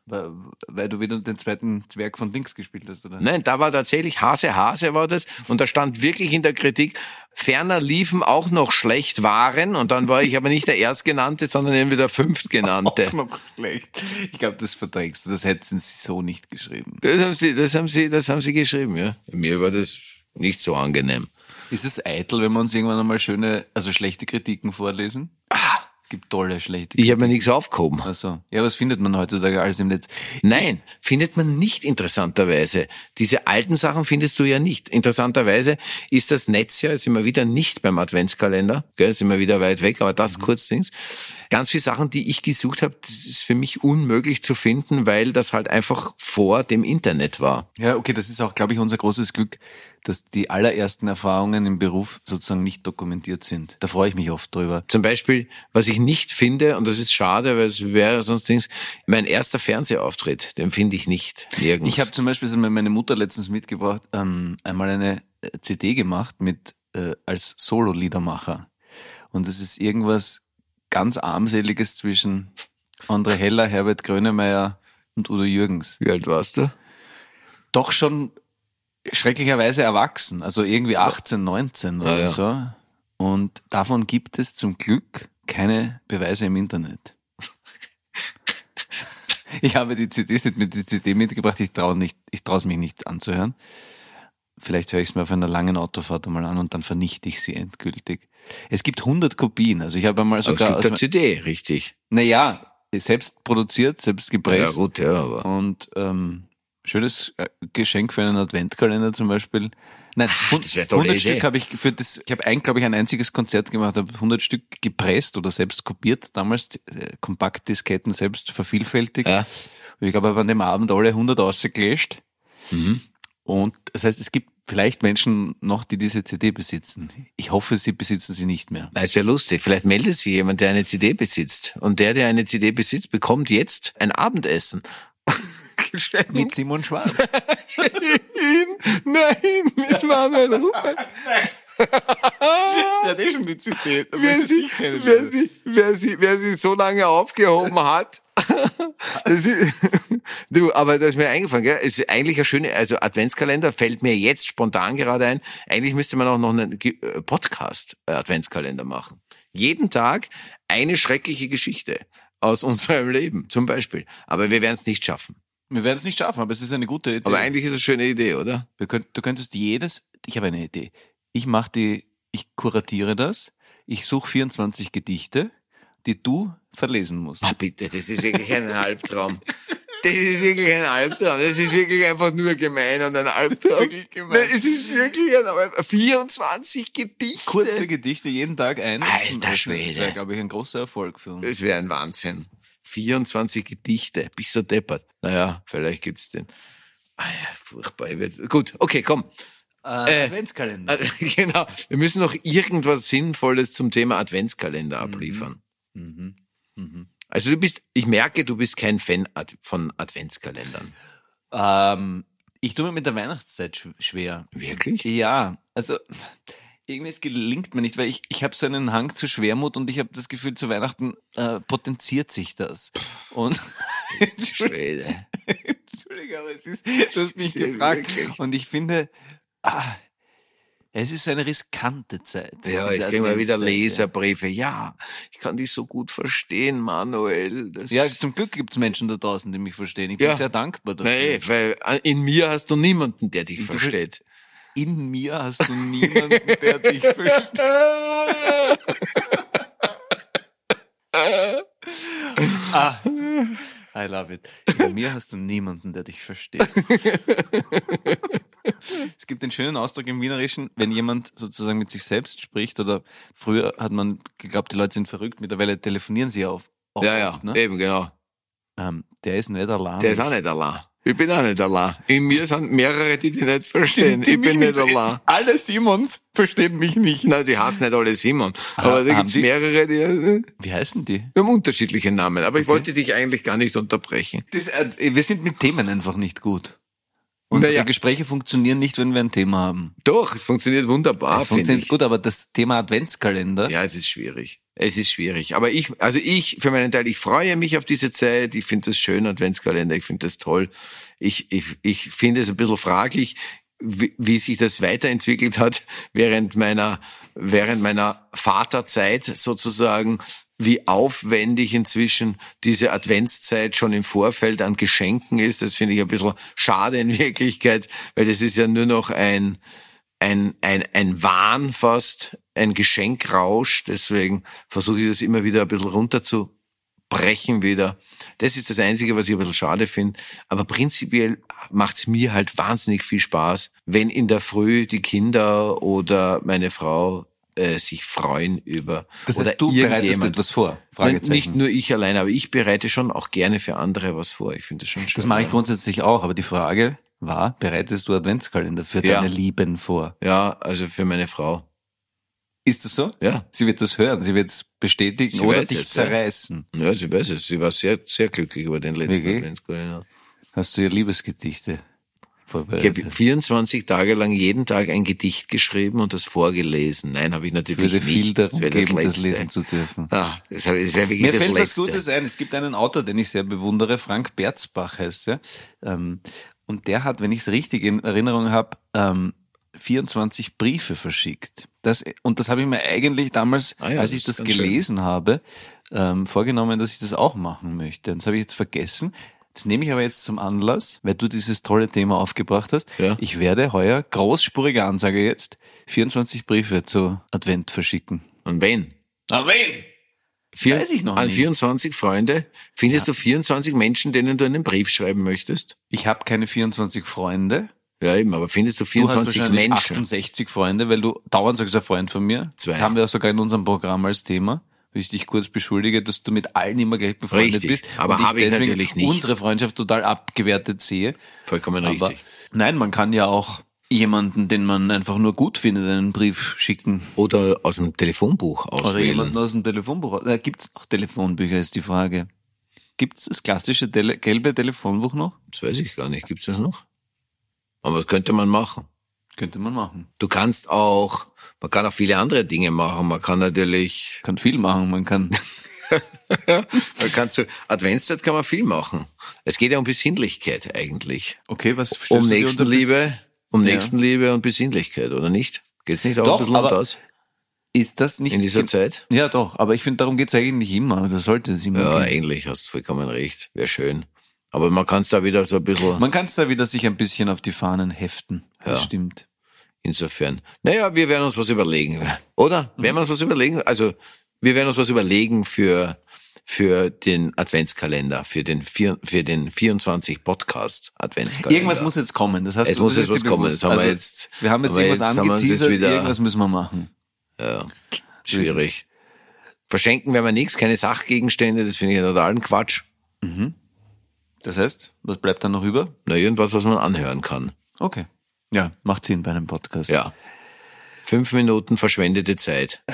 Weil du wieder den zweiten Zwerg von links gespielt hast, oder? Nein, da war tatsächlich Hase war das und da stand wirklich in der Kritik, ferner liefen auch noch schlecht Waren und dann war ich aber nicht der Erstgenannte, sondern irgendwie der Fünftgenannte. Auch noch schlecht. Ich glaube, das verdrängst du, das hätten sie so nicht geschrieben. Das haben sie geschrieben, ja. Mir war das nicht so angenehm. Ist es eitel, wenn wir uns irgendwann einmal schlechte Kritiken vorlesen? Gibt tolle, schlechte Ich habe mir nichts aufgehoben. Ach so. Ja, was findet man heutzutage alles im Netz? Nein, findet man nicht interessanterweise. Diese alten Sachen findest du ja nicht. Interessanterweise ist das Netz ja, ist immer wieder nicht beim Adventskalender, gell, ist immer wieder weit weg, aber das kurz Dings. Ganz viele Sachen, die ich gesucht habe, das ist für mich unmöglich zu finden, weil das halt einfach vor dem Internet war. Ja, okay, das ist auch, glaube ich, unser großes Glück, dass die allerersten Erfahrungen im Beruf sozusagen nicht dokumentiert sind. Da freue ich mich oft drüber. Zum Beispiel, was ich nicht finde, und das ist schade, weil es wäre sonst Dings, mein erster Fernsehauftritt, den finde ich nicht nirgends. Ich habe zum Beispiel, das hat mir meine Mutter letztens mitgebracht, einmal eine CD gemacht mit als Solo-Liedermacher. Und das ist irgendwas ganz Armseliges zwischen André Heller, Herbert Grönemeyer und Udo Jürgens. Wie alt warst du? Doch schon schrecklicherweise erwachsen, also irgendwie 18, 19 oder so. Und davon gibt es zum Glück keine Beweise im Internet. Ich habe die CD mitgebracht, ich traue es mich nicht anzuhören. Vielleicht höre ich es mir auf einer langen Autofahrt einmal an und dann vernichte ich sie endgültig. Es gibt 100 Kopien, also ich habe einmal sogar... Aber es gibt eine CD, richtig. Naja, selbst produziert, selbst gepresst. Ja gut, ja, aber... Und schönes Geschenk für einen Adventkalender zum Beispiel. Nein, das wäre tolle 100 Idee. Stück habe ich glaube ich, ein einziges Konzert gemacht, habe 100 Stück gepresst oder selbst kopiert, damals Kompaktdisketten selbst vervielfältigt. Ja. Und ich glaube, ich habe an dem Abend alle 100 ausgelöscht. Und das heißt, es gibt vielleicht Menschen noch, die diese CD besitzen. Ich hoffe, sie besitzen sie nicht mehr. Es wäre lustig. Vielleicht meldet sich jemand, der eine CD besitzt. Und der eine CD besitzt, bekommt jetzt ein Abendessen. Mit Simon Schwarz. Nein, mit Manuel Rupert. Der hat eh schon die CD. Wer sie so lange aufgehoben hat. Aber das ist mir eingefallen, gell? Es ist eigentlich eine schöne, also Adventskalender fällt mir jetzt spontan gerade ein. Eigentlich müsste man auch noch einen Podcast-Adventskalender machen. Jeden Tag eine schreckliche Geschichte aus unserem Leben, zum Beispiel. Aber wir werden es nicht schaffen. Wir werden es nicht schaffen, aber es ist eine gute Idee. Aber eigentlich ist es eine schöne Idee, oder? Du könntest ich habe eine Idee. Ich kuratiere das, ich suche 24 Gedichte, die du verlesen musst. Ah, bitte, das ist wirklich ein Albtraum. Das ist wirklich ein Albtraum. Das ist wirklich einfach nur gemein und ein Albtraum. Das ist wirklich gemein. Nein, es ist wirklich ein Albtraum. 24 Gedichte. Kurze Gedichte, jeden Tag eines. Alter Schwede. Das wäre, glaube ich, ein großer Erfolg für uns. Das wäre ein Wahnsinn. 24 Gedichte. Bist du deppert. Naja, vielleicht gibt's den. Ah ja, furchtbar. Gut, okay, komm. Adventskalender. Genau. Wir müssen noch irgendwas Sinnvolles zum Thema Adventskalender abliefern. Also ich merke, du bist kein Fan von Adventskalendern. Ich tue mir mit der Weihnachtszeit schwer. Wirklich? Ja, also irgendwie es gelingt mir nicht, weil ich habe so einen Hang zur Schwermut und ich habe das Gefühl, zu Weihnachten potenziert sich das. Und Schwede. Entschuldige, aber du hast mich Ja, gefragt wirklich. und ich finde, es ist so eine riskante Zeit. Ja, diese ich kriege mal wieder Adventszeit, Leserbriefe. Ja, ich kann dich so gut verstehen, Manuel. Ja, zum Glück gibt's Menschen da draußen, die mich verstehen. Ich bin Ja. sehr dankbar dafür. Nee, weil in mir hast du niemanden, der dich versteht. In mir hast du niemanden, der dich versteht. I love it. In mir hast du niemanden, der dich versteht. Es gibt den schönen Ausdruck im Wienerischen, wenn jemand sozusagen mit sich selbst spricht, oder früher hat man geglaubt, die Leute sind verrückt, mittlerweile telefonieren sie auch Ja, oft, ne? eben, genau. Der ist nicht allein. Der ist auch nicht allein. Ich bin auch nicht allein. In mir sind mehrere, die dich nicht verstehen. Ich bin nicht allein. Alle Simons verstehen mich nicht. Nein, die heißen nicht alle Simon. Aber da haben gibt's die? mehrere, die Wie heißen die? haben unterschiedliche Namen. Aber ich wollte dich eigentlich gar nicht unterbrechen. Wir sind mit Themen einfach nicht gut. Unsere Naja. Gespräche funktionieren nicht, wenn wir ein Thema haben. Doch, es funktioniert wunderbar, Es finde funktioniert ich. gut, aber das Thema Adventskalender, Ja, es ist schwierig. Es ist schwierig. Aber ich für meinen Teil, ich freue mich auf diese Zeit. Ich finde das schön, Adventskalender. Ich finde das toll. Ich finde es ein bisschen fraglich, wie sich das weiterentwickelt hat während meiner Vaterzeit sozusagen, wie aufwendig inzwischen diese Adventszeit schon im Vorfeld an Geschenken ist. Das finde ich ein bisschen schade in Wirklichkeit, weil das ist ja nur noch ein Wahn fast, ein Geschenkrausch. Deswegen versuche ich das immer wieder ein bisschen runterzubrechen wieder. Das ist das Einzige, was ich ein bisschen schade finde. Aber prinzipiell macht's mir halt wahnsinnig viel Spaß, wenn in der Früh die Kinder oder meine Frau sich freuen über. Das heißt, oder du bereitest irgendjemand. etwas vor? Nein, nicht nur ich allein, aber ich bereite schon auch gerne für andere was vor. Ich finde das schon schön. Das mache ich grundsätzlich auch, aber die Frage war, bereitest du Adventskalender für deine Lieben vor? Ja, also für meine Frau. Ist das so? Ja. Sie wird das hören, sie wird es bestätigen Sie oder weiß dich es, ja. zerreißen. Ja, sie weiß es. Sie war sehr, sehr glücklich über den letzten Wirklich? Adventskalender. Hast du ihr Liebesgedichte Ich vorbereitet? habe 24 Tage lang jeden Tag ein Gedicht geschrieben und das vorgelesen. Nein, habe ich Ich natürlich würde nicht. viel darum wäre geben, das Letzte. lesen zu dürfen. Das wäre wirklich Mir das fällt was Letzte. Gutes ein. Es gibt einen Autor, den ich sehr bewundere, Frank Berzbach heißt er. Und der hat, wenn ich es richtig in Erinnerung habe, 24 Briefe verschickt. Das habe ich mir eigentlich damals, Ah ja, als das ich das ist ganz gelesen habe, vorgenommen, dass ich das auch machen möchte. Und das habe ich jetzt vergessen. Das nehme ich aber jetzt zum Anlass, weil du dieses tolle Thema aufgebracht hast. Ja. Ich werde heuer, großspurige Ansage jetzt, 24 Briefe zu Advent verschicken. Und wen? An wen? Weiß ich noch An nicht. 24 Freunde? Findest du 24 Menschen, denen du einen Brief schreiben möchtest? Ich habe keine 24 Freunde. Ja, eben, aber findest du Du hast 24 wahrscheinlich Menschen? 68 Freunde, weil du dauernd sagst, ein Freund von mir. Zwei. Das haben wir auch sogar in unserem Programm als Thema. Wie ich dich kurz beschuldige, dass du mit allen immer gleich befreundet Richtig, bist. aber und habe ich deswegen natürlich nicht. unsere Freundschaft total abgewertet sehe. Vollkommen Aber richtig. nein, man kann ja auch jemanden, den man einfach nur gut findet, einen Brief schicken. Oder aus dem Telefonbuch Oder auswählen. jemanden aus dem Telefonbuch. Gibt's auch Telefonbücher, ist die Frage. Gibt's das klassische gelbe Telefonbuch noch? Das weiß ich gar nicht. Gibt's das noch? Aber das könnte man machen. Könnte man machen. Man kann auch viele andere Dinge machen. Man kann natürlich, Kann viel machen, man kann... zur Adventszeit kann man viel machen. Es geht ja um Besinnlichkeit eigentlich. Okay, was verstehst Um du dir unter Nächstenliebe, Ja. Nächstenliebe und Besinnlichkeit, oder nicht? Geht's nicht auch Doch, ein bisschen um aber das Ist das nicht... in dieser Zeit? Ja, doch, aber ich finde, darum geht's eigentlich immer. Das sollte es immer Ja, gehen. ähnlich, hast du vollkommen recht. Wäre schön. Aber man kann es da wieder so ein bisschen, Man kann es da wieder sich ein bisschen auf die Fahnen heften. Das Ja. stimmt. insofern. Naja, wir werden uns was überlegen, oder? Werden wir uns was überlegen? Also, wir werden uns was überlegen für den Adventskalender, für den 24 Podcast Adventskalender. Irgendwas muss jetzt kommen. Das heißt, Es muss das jetzt ist was dir kommen. bewusst. Das haben wir Also, jetzt. Wir haben jetzt aber irgendwas jetzt haben wir uns angeteasert, wieder- irgendwas müssen wir machen. Ja, So ist schwierig. Verschenken werden wir nichts, keine Sachgegenstände, das finde ich totalen Quatsch. Das heißt, was bleibt dann noch über? Na, irgendwas, was man anhören kann. Okay. Ja, macht Sinn bei einem Podcast. Ja. 5 Minuten verschwendete Zeit.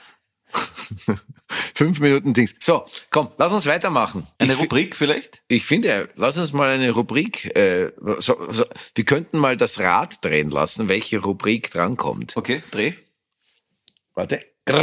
5 Minuten Dings. So, komm, lass uns weitermachen. Eine Rubrik vielleicht? Ich finde, lass uns mal eine Rubrik, wir könnten mal das Rad drehen lassen, welche Rubrik drankommt. Okay, dreh. Warte.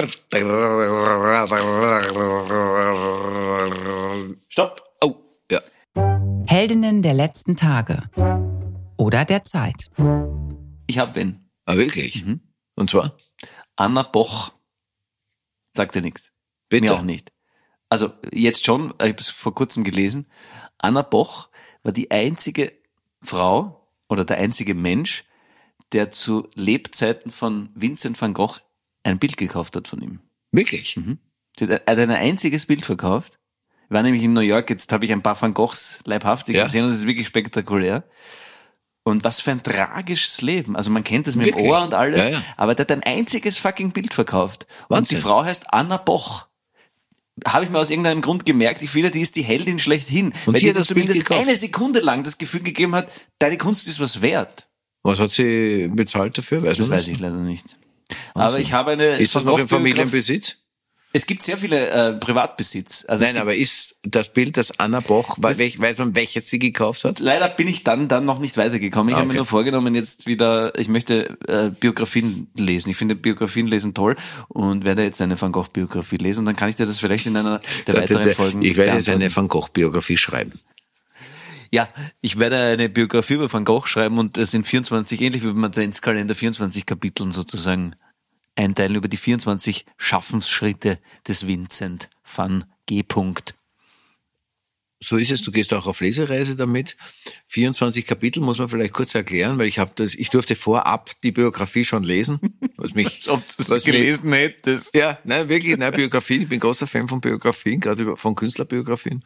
Stopp. Oh, ja. Heldinnen der letzten Tage oder der Zeit. Ich hab wen. Ah, wirklich? Und zwar? Anna Boch. Sagt dir nichts. Bitte. Mir auch nicht. Also jetzt schon, ich habe es vor kurzem gelesen. Anna Boch war die einzige Frau oder der einzige Mensch, der zu Lebzeiten von Vincent van Gogh ein Bild gekauft hat von ihm. Wirklich? Sie hat ein einziges Bild verkauft. Ich war nämlich in New York, jetzt habe ich ein paar Van Goghs leibhaftig Ja. gesehen und es ist wirklich spektakulär. Und was für ein tragisches Leben. Also man kennt das mit Wirklich? dem Ohr und alles, Ja, ja. aber der hat ein einziges fucking Bild verkauft. Und Wahnsinn. die Frau heißt Anna Boch. Habe ich mir aus irgendeinem Grund gemerkt, ich finde, die ist die Heldin schlechthin. Und weil die die hat hat das Bild zumindest gekauft? eine Sekunde lang das Gefühl gegeben hat, deine Kunst ist was wert. Was hat sie bezahlt dafür? Das weiß ich leider nicht. Wahnsinn. Aber ich habe eine Ist das Van noch im Gogh-Biografie- Familienbesitz? Es gibt sehr viele Privatbesitz. Also Nein, aber ist das Bild, das Anna Boch, weiß man, welches sie gekauft hat? leider bin ich dann noch nicht weitergekommen. Ich habe mir Okay. nur vorgenommen, jetzt wieder, ich möchte Biografien lesen. Ich finde Biografien lesen toll und werde jetzt eine Van Gogh-Biografie lesen und dann kann ich dir das vielleicht in einer der weiteren Folgen Ich werde jetzt beantworten. eine Van Gogh-Biografie schreiben. Ja, ich werde eine Biografie über Van Gogh schreiben und es sind 24, ähnlich wie beim Adventskalender, 24 Kapiteln sozusagen einteilen über die 24 Schaffensschritte des Vincent van G. So ist es, du gehst auch auf Lesereise damit. 24 Kapitel muss man vielleicht kurz erklären, weil ich durfte vorab die Biografie schon lesen. Was mich, Ob du was mich- hättest. Ja, nein, wirklich, nein, Biografien. Ich bin großer Fan von Biografien, gerade von Künstlerbiografien.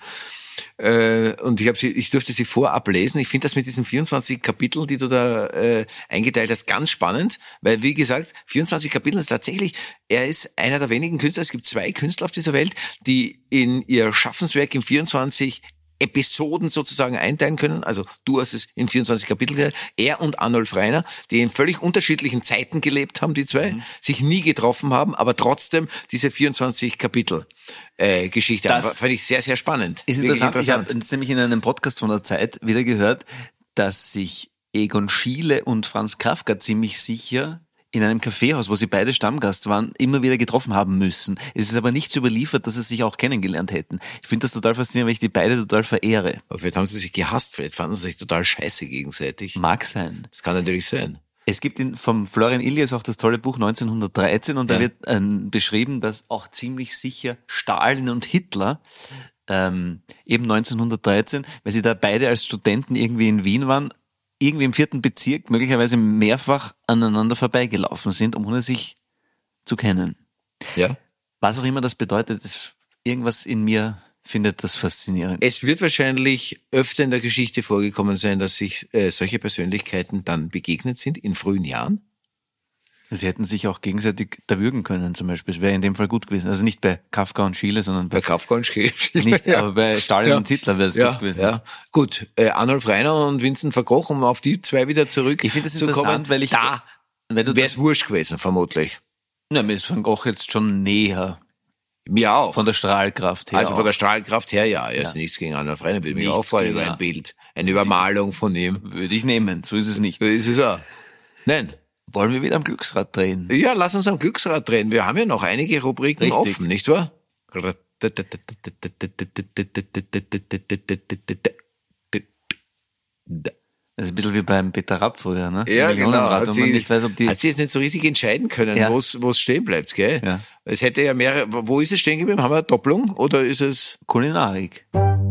Und ich durfte sie vorab lesen. Ich finde das mit diesen 24 Kapiteln, die du da eingeteilt hast, ganz spannend, weil, wie gesagt, 24 Kapitel ist tatsächlich, er ist einer der wenigen Künstler, es gibt 2 Künstler auf dieser Welt, die in ihr Schaffenswerk in 24 Episoden sozusagen einteilen können. Also du hast es in 24 Kapitel geteilt. Er und Arnulf Reiner, die in völlig unterschiedlichen Zeiten gelebt haben, die 2, sich nie getroffen haben, aber trotzdem diese 24 Kapitel Geschichte haben. Das Fand ich sehr, sehr spannend. Ist Wirklich interessant. Ich habe jetzt nämlich in einem Podcast von der Zeit wieder gehört, dass sich Egon Schiele und Franz Kafka ziemlich sicher in einem Kaffeehaus, wo sie beide Stammgast waren, immer wieder getroffen haben müssen. Es ist aber nichts überliefert, dass sie sich auch kennengelernt hätten. Ich finde das total faszinierend, weil ich die beide total verehre. Aber vielleicht haben sie sich gehasst, vielleicht fanden sie sich total scheiße gegenseitig. Mag sein. Das kann natürlich sein. Es gibt vom Florian Illies auch das tolle Buch 1913 und da wird beschrieben, dass auch ziemlich sicher Stalin und Hitler eben 1913, weil sie da beide als Studenten irgendwie in Wien waren, irgendwie im 4. Bezirk möglicherweise mehrfach aneinander vorbeigelaufen sind, ohne sich zu kennen. Ja. Was auch immer das bedeutet, irgendwas in mir findet das faszinierend. Es wird wahrscheinlich öfter in der Geschichte vorgekommen sein, dass sich solche Persönlichkeiten dann begegnet sind in frühen Jahren. Sie hätten sich auch gegenseitig erwürgen können zum Beispiel. Das wäre in dem Fall gut gewesen. Also nicht bei Kafka und Schiele, sondern Bei Kafka und Schiele. nicht, aber bei Stalin Ja. und Hitler wäre es gut gewesen. Ja, gut. Arnulf Reiner und Vincent van Gogh, um auf die 2 wieder zurück Ich finde das zu interessant, kommen, weil ich, da weil du wäre das, es wurscht gewesen, vermutlich. na, mir ist Van Gogh jetzt schon näher Mir auch. von der Strahlkraft her. Also auch. von der Strahlkraft her, ja. Er ist nichts gegen Arnulf Reiner, würde mich Nichts auch freuen gegen- über ein Bild. Eine Übermalung von ihm. Würde ich nehmen, so ist es nicht. So ist es auch. Nein. Wollen wir wieder am Glücksrad drehen? Ja, lass uns am Glücksrad drehen. Wir haben ja noch einige Rubriken Richtig. offen, nicht wahr? Das ist ein bisschen wie beim Peter Rapp früher, ne? Ja, genau. Millionenrad, und man nicht weiß, ob die, hat sie jetzt nicht so richtig entscheiden können, Ja. wo es stehen bleibt, gell? Ja. Es hätte ja mehrere, wo ist es stehen geblieben? Haben wir eine Doppelung oder ist es? Kulinarik.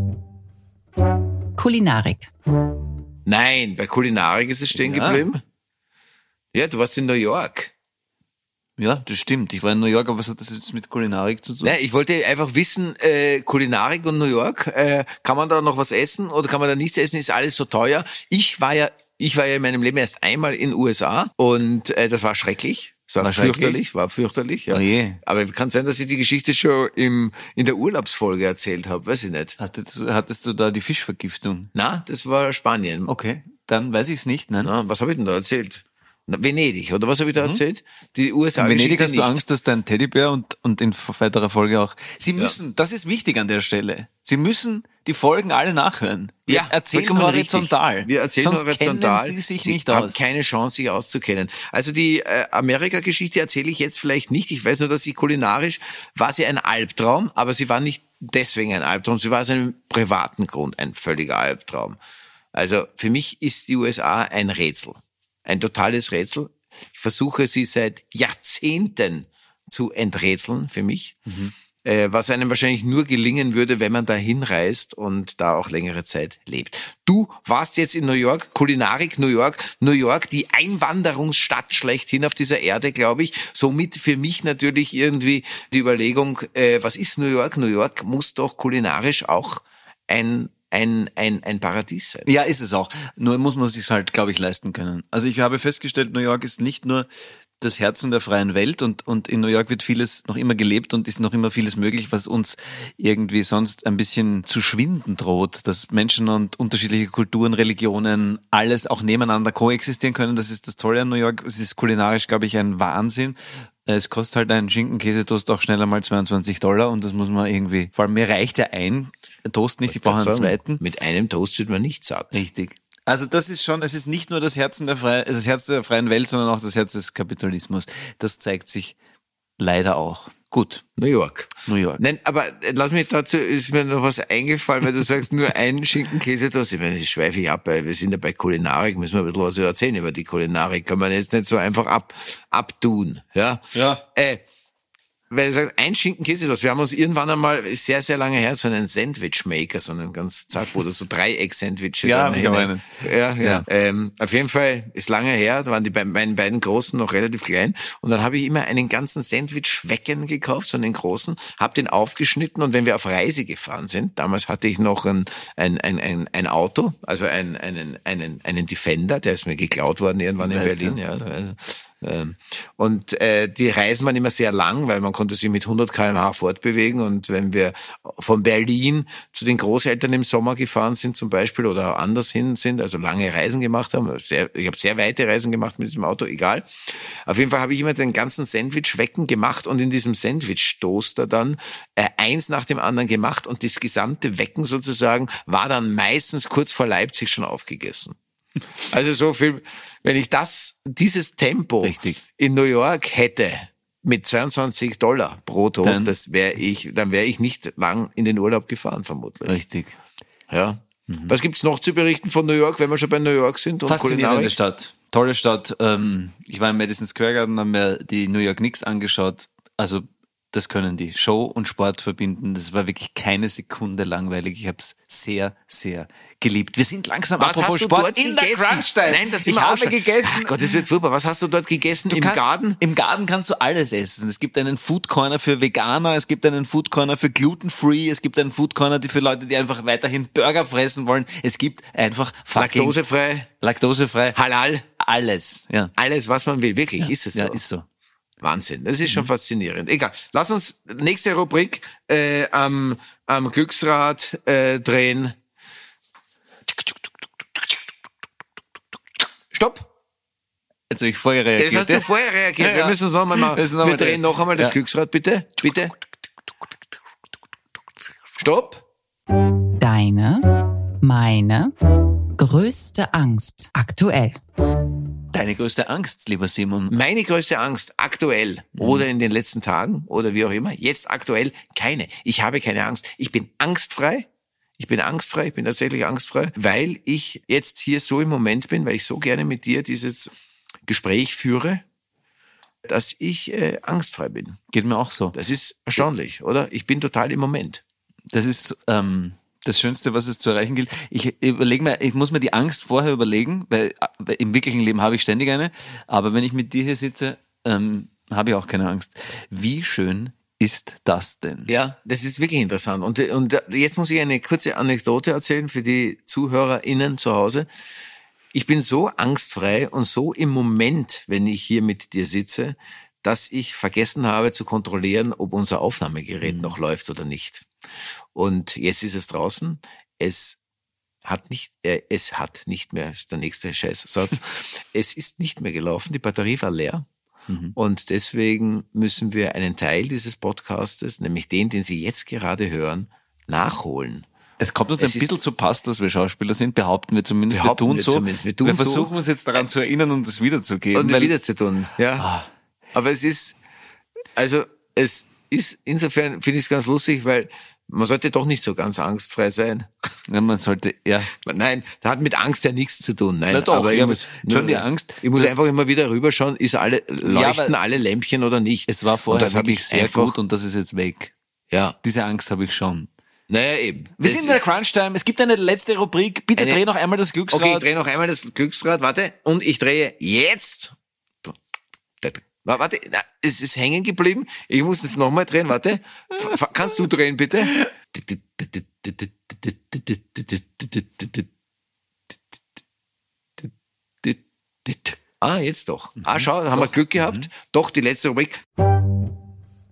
Kulinarik. Nein, bei Kulinarik ist es stehen Ja. geblieben. Ja, du warst in New York. Ja, das stimmt. Ich war in New York, aber was hat das jetzt mit Kulinarik zu tun? Nein, ich wollte einfach wissen, Kulinarik und New York, kann man da noch was essen oder kann man da nichts essen? Ist alles so teuer? Ich war ja in meinem Leben erst einmal in den USA und das war schrecklich. Es war War fürchterlich, ja. Oh je. Aber kann sein, dass ich die Geschichte schon in der Urlaubsfolge erzählt habe, weiß ich nicht. Hattest du da die Fischvergiftung? Na, das war Spanien. Okay, dann weiß ich es nicht, nein. Na, was habe ich denn da erzählt? Na, Venedig, oder was habe ich da erzählt? Die USA. In Venedig hast du nicht. Angst, dass dein Teddybär und in weiterer Folge auch. Sie müssen, das ist wichtig an der Stelle. Sie müssen die Folgen alle nachhören. Wir erzählen vollkommen horizontal. richtig. Wir erzählen Sonst horizontal. kennen Sie sich Sie nicht haben aus. keine Chance, sich auszukennen. Also die Amerika-Geschichte erzähle ich jetzt vielleicht nicht. Ich weiß nur, dass sie kulinarisch war sie ein Albtraum, aber sie war nicht deswegen ein Albtraum. Sie war aus einem privaten Grund ein völliger Albtraum. Also für mich ist die USA ein Rätsel. Ein totales Rätsel. Ich versuche sie seit Jahrzehnten zu enträtseln für mich. Was einem wahrscheinlich nur gelingen würde, wenn man da hinreist und da auch längere Zeit lebt. Du warst jetzt in New York, Kulinarik New York, die Einwanderungsstadt schlechthin auf dieser Erde, glaube ich. Somit für mich natürlich irgendwie die Überlegung, was ist New York? New York muss doch kulinarisch auch ein Paradies sein. Ja, ist es auch. Nur muss man es sich halt, glaube ich, leisten können. Also ich habe festgestellt, New York ist nicht nur das Herzen der freien Welt und in New York wird vieles noch immer gelebt und ist noch immer vieles möglich, was uns irgendwie sonst ein bisschen zu schwinden droht, dass Menschen und unterschiedliche Kulturen, Religionen, alles auch nebeneinander koexistieren können. Das ist das Tolle an New York. Es ist kulinarisch, glaube ich, ein Wahnsinn. Es kostet halt ein Schinken-Käsetoast auch schneller mal $22 und das muss man irgendwie, vor allem mir reicht ja ein Toast nicht, ich brauche einen zweiten. Mit einem Toast wird man nicht satt. Richtig. Also das ist schon, es ist nicht nur das Herz der freien Welt, sondern auch das Herz des Kapitalismus. Das zeigt sich leider auch. Gut. New York. Nein, aber lass mich dazu, ist mir noch was eingefallen, weil du sagst, nur ein Schinkenkäsetoast. Ich meine, das schweife ich ab, weil wir sind ja bei Kulinarik, müssen wir ein bisschen was erzählen über die Kulinarik. Kann man jetzt nicht so einfach abtun, ja? Ja. Weil du sagst, ein Schinkenkäsetoast. Wir haben uns irgendwann einmal, sehr, sehr lange her, so einen Sandwich-Maker, so einen ganz zack, wo du so Dreieck-Sandwiches. Ja, ich habe einen. Ja. Auf jeden Fall ist lange her, da waren meine beiden Großen noch relativ klein und dann habe ich immer einen ganzen Sandwich-Wecken gekauft, so einen großen, habe den aufgeschnitten und wenn wir auf Reise gefahren sind, damals hatte ich noch ein Auto, also einen Defender, der ist mir geklaut worden irgendwann in Berlin, ja. Und die Reisen waren immer sehr lang, weil man konnte sich mit 100 km/h fortbewegen und wenn wir von Berlin zu den Großeltern im Sommer gefahren sind zum Beispiel oder anders hin sind, also lange Reisen gemacht haben, ich habe sehr weite Reisen gemacht mit diesem Auto, egal. Auf jeden Fall habe ich immer den ganzen Sandwich-Wecken gemacht und in diesem Sandwich-Toaster dann eins nach dem anderen gemacht und das gesamte Wecken sozusagen war dann meistens kurz vor Leipzig schon aufgegessen. Also so viel, wenn ich dieses Tempo Richtig. in New York hätte mit $22 pro Toast, Dann- dann wäre ich nicht lang in den Urlaub gefahren, vermutlich. Richtig. Ja. Was gibt's noch zu berichten von New York, wenn wir schon bei New York sind und Faszinierende Kulinarik? Stadt. Tolle Stadt. Ich war im Madison Square Garden, haben mir die New York Knicks angeschaut. Also das können die. Show und Sport verbinden. Das war wirklich keine Sekunde langweilig. Ich habe es sehr, sehr geliebt. Wir sind langsam, Was apropos hast du Sport, dort in gegessen? der Crunch-Time. Nein, das sind ich wir auch habe schon. gegessen. Ach Gott, das wird furchtbar. Was hast du dort gegessen? Im Garten? Im Garten kannst du alles essen. Es gibt einen Food Corner für Veganer, es gibt einen Food Corner für Gluten-Free, es gibt einen Food Corner für Leute, die einfach weiterhin Burger fressen wollen. Es gibt einfach fucking Laktosefrei, Halal, alles. Ja, alles, was man will. Wirklich, ist es so. ja, ist so. Wahnsinn, das ist schon faszinierend. Egal, lass uns nächste Rubrik am Glücksrad drehen. Stopp! Jetzt habe ich vorher reagiert. Das hast du vorher reagiert. Ja, Wir ja. müssen es nochmal machen. Müssen noch Wir mal drehen drehen. noch einmal das Ja. Glücksrad, bitte. Bitte. Stopp! Deine, meine größte Angst aktuell. Deine größte Angst, lieber Simon. Meine größte Angst aktuell oder in den letzten Tagen oder wie auch immer, jetzt aktuell keine. Ich habe keine Angst. Ich bin angstfrei. Ich bin tatsächlich angstfrei, weil ich jetzt hier so im Moment bin, weil ich so gerne mit dir dieses Gespräch führe, dass ich angstfrei bin. Geht mir auch so. Das ist erstaunlich, oder? Ich bin total im Moment. Das ist das Schönste, was es zu erreichen gilt. Ich muss mir die Angst vorher überlegen, weil im wirklichen Leben habe ich ständig eine, aber wenn ich mit dir hier sitze, habe ich auch keine Angst. Wie schön ist das denn? Ja, das ist wirklich interessant. Und jetzt muss ich eine kurze Anekdote erzählen für die ZuhörerInnen zu Hause. Ich bin so angstfrei und so im Moment, wenn ich hier mit dir sitze, dass ich vergessen habe zu kontrollieren, ob unser Aufnahmegerät noch läuft oder nicht. Und jetzt ist es draußen. Es hat nicht mehr, der nächste Scheißsatz, es ist nicht mehr gelaufen, die Batterie war leer. Und deswegen müssen wir einen Teil dieses Podcastes, nämlich den Sie jetzt gerade hören, nachholen. Es kommt uns Es ein bisschen zu Pass, dass wir Schauspieler sind, behaupten wir zumindest. Behaupten wir wir tun so. zumindest. Wir tun wir so. versuchen uns jetzt daran zu erinnern und es wiederzugeben. Und weil- wieder zu tun, ja. Aber insofern finde ich es ganz lustig, weil man sollte doch nicht so ganz angstfrei sein. Ja, man sollte, ja. Nein, das hat mit Angst ja nichts zu tun. Nein, Na doch, aber ja, ich muss, schon die Angst, Ich muss dass- einfach immer wieder rüberschauen, leuchten weil- alle Lämpchen oder nicht. Es war vorher Und das habe wirklich ich sehr einfach, gut und das ist jetzt weg. Ja, Diese Angst habe ich schon. naja, eben. Wir Das sind in der ist- Crunch-Time. Es gibt eine letzte Rubrik. Bitte dreh noch einmal das Glücksrad. Okay, ich drehe noch einmal das Glücksrad, warte, und ich drehe jetzt. Warte, es ist hängen geblieben. Ich muss es nochmal drehen, warte. Kannst du drehen, bitte? Ah, jetzt doch. Ah, schau, da haben wir Glück gehabt. Doch, die letzte Rubrik.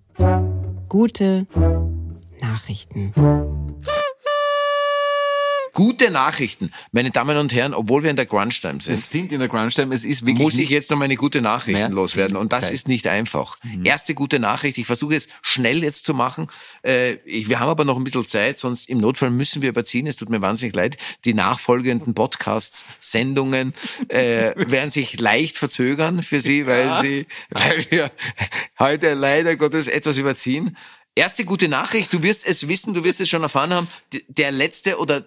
Gute Nachrichten. Gute Nachrichten, meine Damen und Herren, obwohl wir in der Grunge-Time sind. Es sind in der Grunge-Time, es ist wirklich Muss ich nicht jetzt noch meine gute Nachrichten Mehr? loswerden. Und das Zeit. ist nicht einfach. Erste gute Nachricht, ich versuche es schnell jetzt zu machen. Wir haben aber noch ein bisschen Zeit, sonst im Notfall müssen wir überziehen. Es tut mir wahnsinnig leid. Die nachfolgenden Podcasts, Sendungen werden sich leicht verzögern für Sie, weil wir heute leider Gottes etwas überziehen. Erste gute Nachricht, du wirst es wissen, du wirst es schon erfahren haben, der letzte oder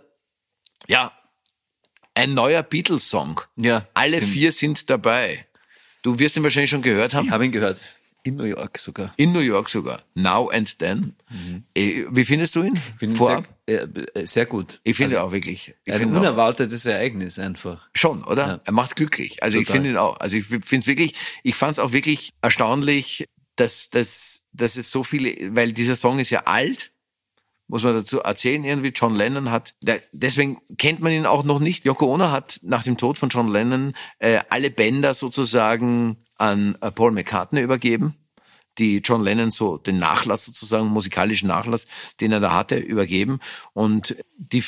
ein neuer Beatles-Song. Ja, Alle stimmt. 4 sind dabei. Du wirst ihn wahrscheinlich schon gehört haben. Ich habe ihn gehört. In New York sogar. In New York sogar. Now and Then. Wie findest du ihn? Finde Vorab? sehr gut. Ich finde auch wirklich. Ich Ein finde auch, unerwartetes Ereignis einfach. schon, oder? Ja. Er macht glücklich. Also ich Total. finde ihn auch. Also ich finde es wirklich, ich fand es auch wirklich erstaunlich, dass es so viele, weil dieser Song ist ja alt, muss man dazu erzählen, irgendwie John Lennon deswegen kennt man ihn auch noch nicht. Yoko Ono hat nach dem Tod von John Lennon alle Bänder sozusagen an Paul McCartney übergeben, die John Lennon so den Nachlass sozusagen, musikalischen Nachlass, den er da hatte, übergeben. Und die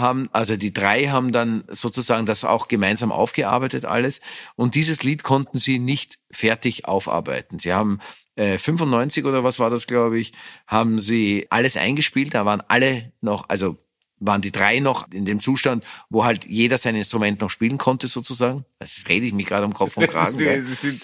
3 haben dann sozusagen das auch gemeinsam aufgearbeitet alles. Und dieses Lied konnten sie nicht fertig aufarbeiten. Sie haben 95 oder was war das, glaube ich, haben sie alles eingespielt. Da waren alle noch, also waren die 3 noch in dem Zustand, wo halt jeder sein Instrument noch spielen konnte sozusagen. Das rede ich mich gerade am Kopf und Kragen. Gell? Sie sind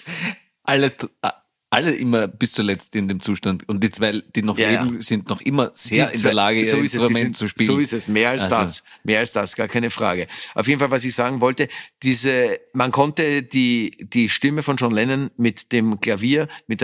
alle immer bis zuletzt in dem Zustand. Und die 2, die noch leben, sind noch immer sehr in der Lage, ihr Instrument zu spielen. So ist es, mehr als das, gar keine Frage. Auf jeden Fall, was ich sagen wollte, man konnte die Stimme von John Lennon mit dem Klavier, mit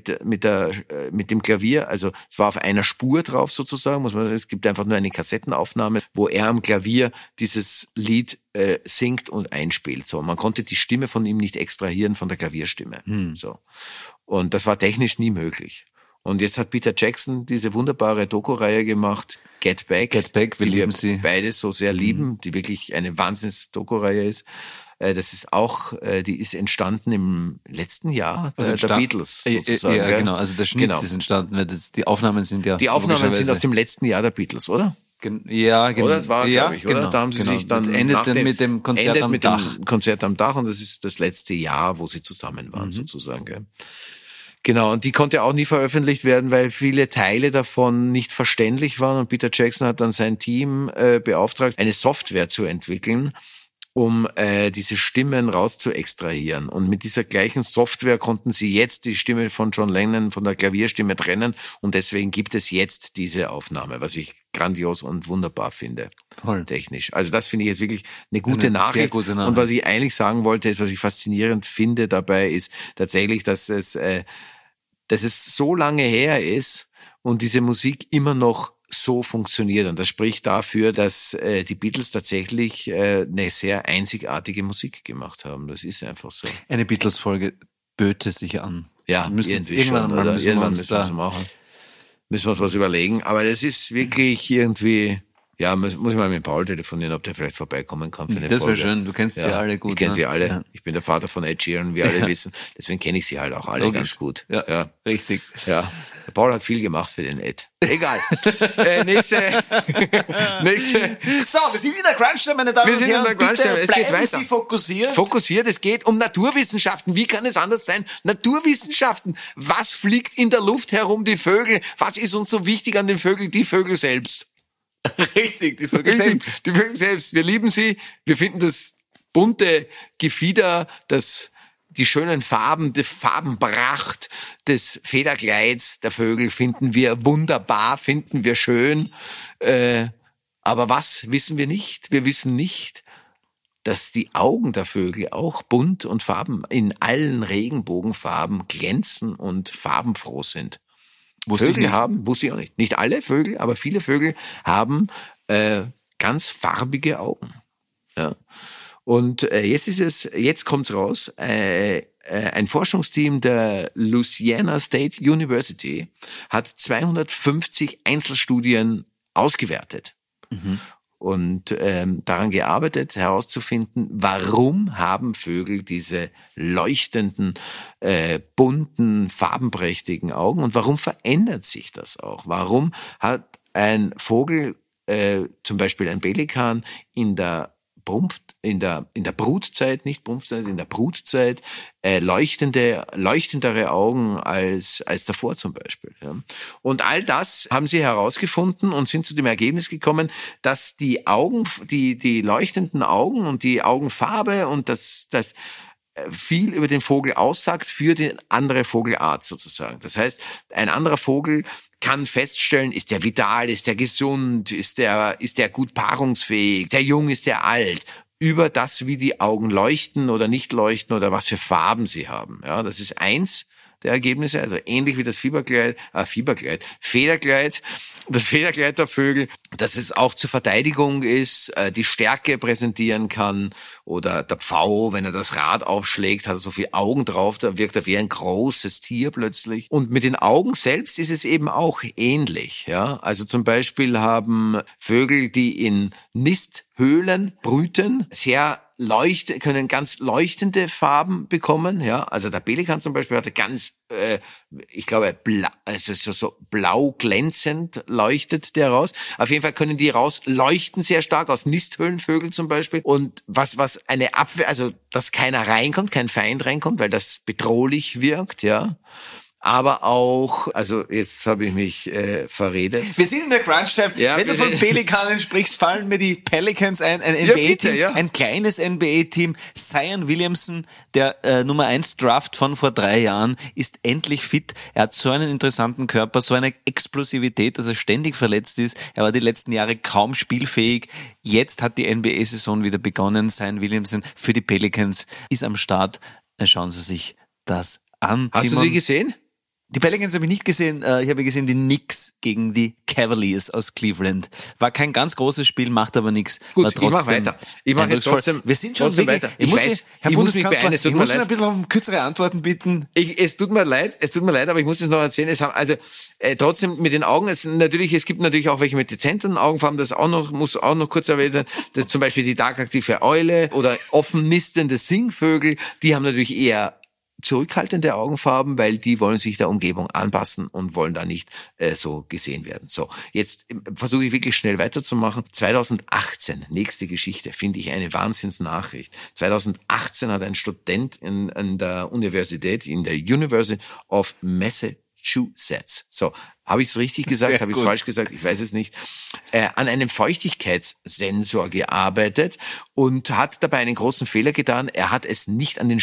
dem Klavier, also es war auf einer Spur drauf sozusagen, muss man sagen, es gibt einfach nur eine Kassettenaufnahme, wo er am Klavier dieses Lied singt und einspielt. So, man konnte die Stimme von ihm nicht extrahieren von der Klavierstimme. So. Und das war technisch nie möglich. Und jetzt hat Peter Jackson diese wunderbare Doku-Reihe gemacht, Get Back, wir lieben sie. Beide so sehr lieben, die wirklich eine Wahnsinns-Doku-Reihe ist. Das ist auch, die ist entstanden im letzten Jahr der Beatles sozusagen. Ja, gell? genau, also der Schnitt ist entstanden, weil die Aufnahmen sind ja... Die Aufnahmen sind logischerweise- aus dem letzten Jahr der Beatles, oder? Ja, genau. Oder? Das war, glaube ich, oder? Genau, Da haben sie sich dann endet mit dem Konzert am Dach. Dem Konzert am Dach und das ist das letzte Jahr, wo sie zusammen waren, sozusagen. Gell? Genau, und die konnte auch nie veröffentlicht werden, weil viele Teile davon nicht verständlich waren und Peter Jackson hat dann sein Team beauftragt, eine Software zu entwickeln, um diese Stimmen rauszuextrahieren. Und mit dieser gleichen Software konnten sie jetzt die Stimme von John Lennon von der Klavierstimme trennen und deswegen gibt es jetzt diese Aufnahme, was ich grandios und wunderbar finde. Toll. Technisch. Also das finde ich jetzt wirklich eine gute Eine Nachricht. sehr gute Nachricht. Und was ich eigentlich sagen wollte, ist, was ich faszinierend finde dabei, ist tatsächlich, dass es so lange her ist und diese Musik immer noch so funktioniert. Und das spricht dafür, dass die Beatles tatsächlich eine sehr einzigartige Musik gemacht haben. Das ist einfach so. Eine Beatles-Folge böte sich an. Ja, Irgendwann müssen wir uns es machen. Müssen wir uns was überlegen. Aber das ist wirklich irgendwie... Ja, muss ich mal mit Paul telefonieren, ob der vielleicht vorbeikommen kann für eine Das wäre Folge. schön, du kennst sie alle gut. Ich kenne ne? sie alle. Ja. Ich bin der Vater von Ed Sheeran, wie alle wissen. Deswegen kenne ich sie halt auch alle Logisch. ganz gut. Ja, richtig. Ja. Der Paul hat viel gemacht für den Ed. Egal. nächste. So, wir sind in der Crunch-Time, meine Damen Wir und sind in Herren. der Crunch-Time. Bitte Es geht bleiben weiter. Sie fokussiert. Fokussiert, es geht um Naturwissenschaften. Wie kann es anders sein? Naturwissenschaften. Was fliegt in der Luft herum, die Vögel? Was ist uns so wichtig an den Vögeln? Die Vögel selbst. Richtig, die Vögel selbst. Die Vögel selbst. Wir lieben sie. Wir finden das bunte Gefieder, die schönen Farben, die Farbenpracht des Federkleids der Vögel finden wir wunderbar, finden wir schön. Aber was wissen wir nicht? Wir wissen nicht, dass die Augen der Vögel auch bunt und Farben in allen Regenbogenfarben glänzen und farbenfroh sind. Wusste ich auch nicht. Nicht alle Vögel, aber viele Vögel haben ganz farbige Augen. Ja. Und jetzt kommt's raus. Ein Forschungsteam der Louisiana State University hat 250 Einzelstudien ausgewertet. Und daran gearbeitet, herauszufinden, warum haben Vögel diese leuchtenden, bunten, farbenprächtigen Augen und warum verändert sich das auch? Warum hat ein Vogel zum Beispiel ein Pelikan in der Brutzeit, nicht Brumpfzeit, in der Brutzeit leuchtendere Augen als davor zum Beispiel. Ja. Und all das haben sie herausgefunden und sind zu dem Ergebnis gekommen, dass die Augen, die leuchtenden Augen und die Augenfarbe und das viel über den Vogel aussagt für die andere Vogelart sozusagen. Das heißt, ein anderer Vogel kann feststellen, ist der vital, ist der gesund, ist der gut paarungsfähig, der jung, ist der alt, über das, wie die Augen leuchten oder nicht leuchten oder was für Farben sie haben. Ja, das ist eins der Ergebnisse, also ähnlich wie das Federkleid, das Federkleid der Vögel, dass es auch zur Verteidigung ist, die Stärke präsentieren kann, oder der Pfau, wenn er das Rad aufschlägt, hat er so viele Augen drauf, da wirkt er wie ein großes Tier plötzlich. Und mit den Augen selbst ist es eben auch ähnlich, ja. Also zum Beispiel haben Vögel, die in Nisthöhlen brüten, können ganz leuchtende Farben bekommen, ja. Also der Pelikan zum Beispiel hatte ganz, ich glaube, so blau glänzend leuchtet der raus. Auf jeden Fall können die leuchten sehr stark aus Nisthöhlenvögel zum Beispiel. Und was eine Abwehr, also dass keiner reinkommt, kein Feind reinkommt, weil das bedrohlich wirkt, ja. Aber auch, also jetzt habe ich mich verredet. Wir sind in der Crunch-Time. Ja, wenn du von Pelikanen sprichst, fallen mir die Pelicans ein NBA-Team, ein kleines NBA-Team. Zion Williamson, der Nummer 1 Draft von vor 3 Jahren, ist endlich fit. Er hat so einen interessanten Körper, so eine Explosivität, dass er ständig verletzt ist. Er war die letzten Jahre kaum spielfähig. Jetzt hat die NBA-Saison wieder begonnen. Zion Williamson für die Pelicans ist am Start. Schauen Sie sich das an. Hast du die gesehen? Die Pelicans habe ich nicht gesehen. Ich habe gesehen die Knicks gegen die Cavaliers aus Cleveland. War kein ganz großes Spiel, macht aber nichts. Gut, ich mache weiter. Ich mache jetzt trotzdem. Wir sind schon wirklich, weiter. Ich muss mich beeilen. Ich muss ein bisschen um kürzere Antworten bitten. Es tut mir leid, aber ich muss es noch erzählen. Trotzdem mit den Augen, es gibt natürlich auch welche mit dezenten Augenfarben, muss auch noch kurz erwähnt werden. Das ist zum Beispiel die tagaktive Eule oder offen nistende Singvögel, die haben natürlich eher zurückhaltende Augenfarben, weil die wollen sich der Umgebung anpassen und wollen da nicht so gesehen werden. So, jetzt versuche ich wirklich schnell weiterzumachen. 2018, nächste Geschichte, finde ich eine Wahnsinnsnachricht. 2018 hat ein Student in der Universität, in der University of Massachusetts, so, habe ich es richtig gesagt? Habe ich es falsch gesagt? Ich weiß es nicht. An einem Feuchtigkeitssensor gearbeitet und hat dabei einen großen Fehler getan. Er hat es nicht an den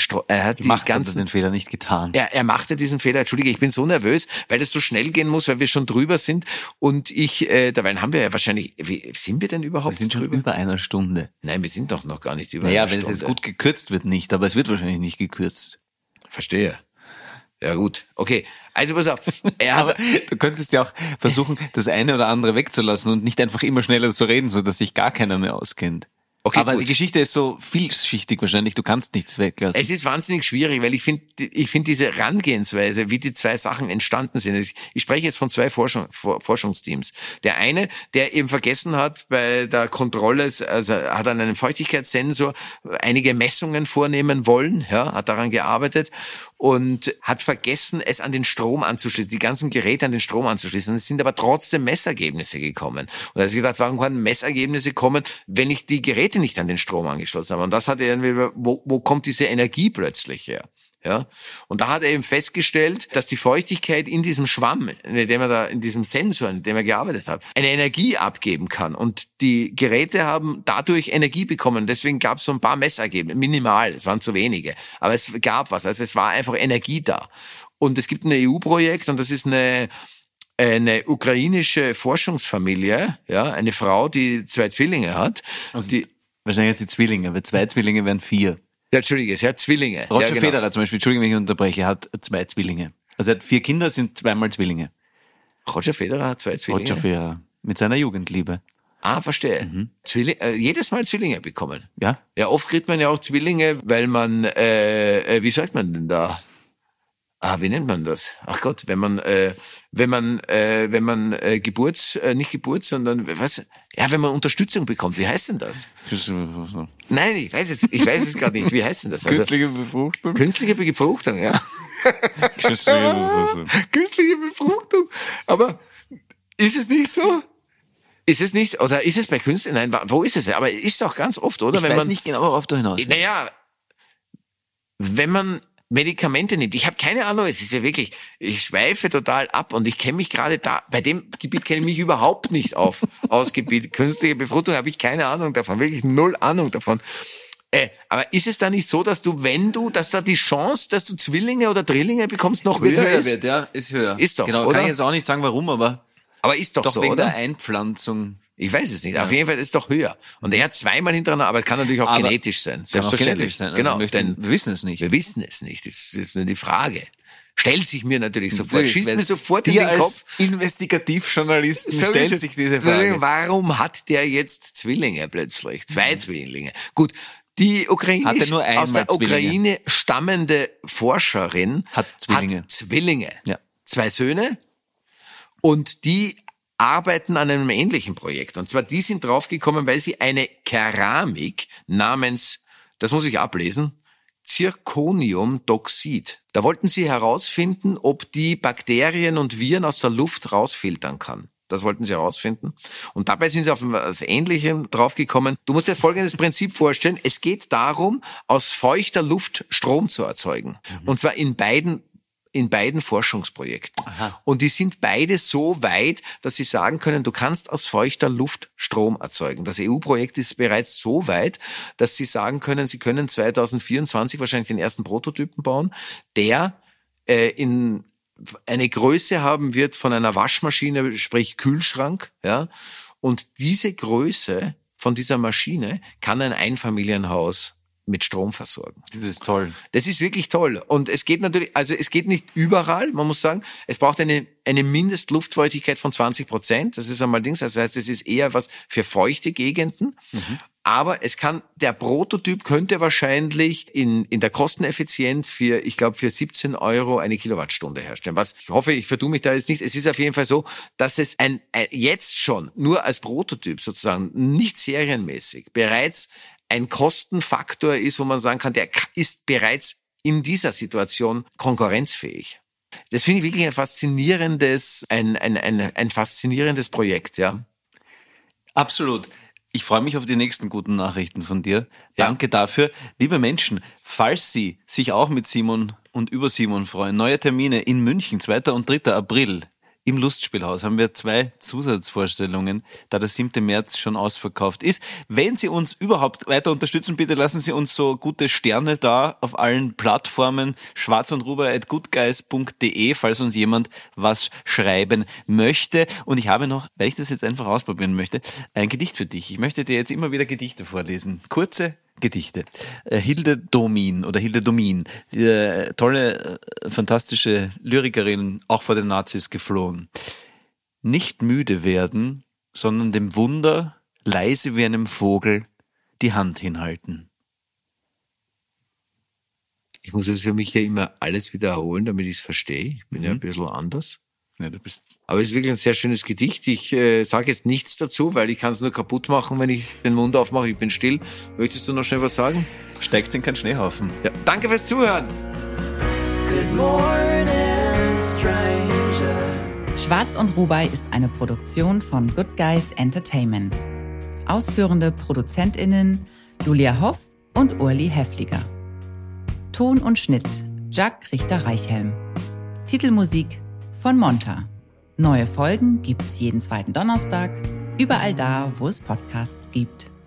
den Fehler nicht getan. Er machte diesen Fehler. Entschuldige, ich bin so nervös, weil das so schnell gehen muss, weil wir schon drüber sind. Und dabei haben wir ja wahrscheinlich, sind wir denn überhaupt Wir sind schon über einer Stunde. Nein, wir sind doch noch gar nicht über einer Stunde. Naja, wenn es jetzt gut gekürzt wird, nicht, aber es wird wahrscheinlich nicht gekürzt. Verstehe. Ja gut, okay. Also pass auf. Aber du könntest ja auch versuchen, das eine oder andere wegzulassen und nicht einfach immer schneller zu reden, so dass sich gar keiner mehr auskennt. Okay, aber gut. Die Geschichte ist so vielschichtig wahrscheinlich, du kannst nichts weglassen. Es ist wahnsinnig schwierig, weil ich finde diese Herangehensweise, wie die zwei Sachen entstanden sind. Ich spreche jetzt von zwei Forschungsteams. Der eine, der eben vergessen hat bei der Kontrolle, also hat an einem Feuchtigkeitssensor einige Messungen vornehmen wollen, ja, hat daran gearbeitet und hat vergessen, es an den Strom anzuschließen, die ganzen Geräte an den Strom anzuschließen. Es sind aber trotzdem Messergebnisse gekommen. Und er hat sich gedacht, warum können Messergebnisse kommen, wenn ich die Geräte nicht an den Strom angeschlossen habe? Und das hat er irgendwie, wo kommt diese Energie plötzlich her? Ja. Und da hat er eben festgestellt, dass die Feuchtigkeit in diesem Schwamm, in diesem Sensor, in dem er gearbeitet hat, eine Energie abgeben kann. Und die Geräte haben dadurch Energie bekommen. Deswegen gab es so ein paar Messergebnisse, minimal, es waren zu wenige. Aber es gab was, also es war einfach Energie da. Und es gibt ein EU-Projekt und das ist eine ukrainische Forschungsfamilie, ja, eine Frau, die 2 Zwillinge hat. Also wahrscheinlich jetzt die Zwillinge, weil 2 Zwillinge wären 4. Ja, Entschuldige, sie hat Zwillinge. Roger Federer zum Beispiel, Entschuldigung, wenn ich unterbreche, hat 2 Zwillinge. Also er hat 4 Kinder, sind zweimal Zwillinge. Roger Federer hat 2 Zwillinge? Roger Federer, mit seiner Jugendliebe. Ah, verstehe. Mhm. Jedes Mal Zwillinge bekommen. Ja. Ja, oft kriegt man ja auch Zwillinge, weil man, wie sagt man denn da? Wie nennt man das? Ach Gott, wenn man wenn man Unterstützung bekommt, wie heißt denn das? Nein, ich weiß es gerade nicht. Wie heißt denn das? Künstliche Befruchtung? Künstliche Befruchtung, ja. Künstliche Befruchtung. Künstliche Befruchtung. Aber ist es nicht so? Ist es nicht, oder ist es bei Künstlern? Nein, wo ist es? Aber ist doch ganz oft, oder? Ich weiß nicht genau, worauf du hinaus willst. Naja, wenn man Medikamente nimmt, ich habe keine Ahnung, es ist ja wirklich, ich schweife total ab und ich kenne mich gerade da, bei dem Gebiet kenne ich mich überhaupt nicht aus Gebiet künstliche Befruchtung habe ich keine Ahnung davon, wirklich null Ahnung davon. Aber ist es da nicht so, dass dass da die Chance, dass du Zwillinge oder Drillinge bekommst, noch höher ist? Wird, ja, ist höher. Ist doch, genau, oder? Kann ich jetzt auch nicht sagen, warum, aber ist doch so, wegen oder? der Einpflanzung. Ich weiß es nicht. Auf jeden Fall ist es doch höher. Und er hat zweimal hintereinander, aber es kann natürlich auch genetisch sein. Selbstverständlich. Sein. Genau. Also wir wissen es nicht. Wir wissen es nicht. Das ist nur die Frage. Stellt sich mir natürlich sofort. Natürlich, Schießt mir sofort in den als Kopf. Investigativjournalisten stellt sich diese Frage. Warum hat der jetzt Zwillinge plötzlich? 2 Zwillinge. Gut. Die nur aus der Zwillinge. Ukraine stammende Forscherin hat Zwillinge. Ja. Ja. 2 Söhne. Und die arbeiten an einem ähnlichen Projekt. Und zwar, die sind draufgekommen, weil sie eine Keramik namens, das muss ich ablesen, Zirconiumdoxid. Da wollten sie herausfinden, ob die Bakterien und Viren aus der Luft rausfiltern kann. Das wollten sie herausfinden. Und dabei sind sie auf etwas Ähnlichem draufgekommen. Du musst dir folgendes Prinzip vorstellen. Es geht darum, aus feuchter Luft Strom zu erzeugen. Und zwar in beiden Forschungsprojekten. Aha. Und die sind beide so weit, dass sie sagen können, du kannst aus feuchter Luft Strom erzeugen. Das EU-Projekt ist bereits so weit, dass sie sagen können, sie können 2024 wahrscheinlich den ersten Prototypen bauen, der in eine Größe haben wird von einer Waschmaschine, sprich Kühlschrank, ja. Und diese Größe von dieser Maschine kann ein Einfamilienhaus mit Strom versorgen. Das ist toll. Das ist wirklich toll. Und es geht natürlich, also es geht nicht überall, man muss sagen, es braucht eine Mindestluftfeuchtigkeit von 20%. Das ist einmal Dings, das heißt, es ist eher was für feuchte Gegenden. Aber der Prototyp könnte wahrscheinlich in der Kosteneffizienz für 17 € eine Kilowattstunde herstellen. Was, ich hoffe, ich vertue mich da jetzt nicht. Es ist auf jeden Fall so, dass es jetzt schon nur als Prototyp sozusagen, nicht serienmäßig, bereits ein Kostenfaktor ist, wo man sagen kann, der ist bereits in dieser Situation konkurrenzfähig. Das finde ich wirklich ein faszinierendes Projekt, ja. Absolut. Ich freue mich auf die nächsten guten Nachrichten von dir. Danke dafür. Liebe Menschen, falls Sie sich auch mit Simon und über Simon freuen, neue Termine in München, 2. und 3. April. Im Lustspielhaus haben wir 2 Zusatzvorstellungen, da der 7. März schon ausverkauft ist. Wenn Sie uns überhaupt weiter unterstützen, bitte lassen Sie uns so gute Sterne da auf allen Plattformen. schwarzundruber@goodguys.de, falls uns jemand was schreiben möchte. Und ich habe noch, weil ich das jetzt einfach ausprobieren möchte, ein Gedicht für dich. Ich möchte dir jetzt immer wieder Gedichte vorlesen. Kurze Gedichte. Hilde Domin, tolle, fantastische Lyrikerin, auch vor den Nazis geflohen. Nicht müde werden, sondern dem Wunder, leise wie einem Vogel, die Hand hinhalten. Ich muss jetzt für mich ja immer alles wiederholen, damit ich es verstehe. Ich bin ja ein bisschen anders. Ja, aber es ist wirklich ein sehr schönes Gedicht. Ich sage jetzt nichts dazu, weil ich kann es nur kaputt machen, wenn ich den Mund aufmache. Ich bin still. Möchtest du noch schnell was sagen? Steigst in keinen Schneehaufen. Ja, danke fürs Zuhören. Good morning, stranger. Schwarz und Rubai ist eine Produktion von Good Guys Entertainment. Ausführende ProduzentInnen Julia Hoff und Urli Häfliger. Ton und Schnitt Jack Richter-Reichhelm. Titelmusik von Monta. Neue Folgen gibt's jeden 2. Donnerstag, überall da, wo es Podcasts gibt.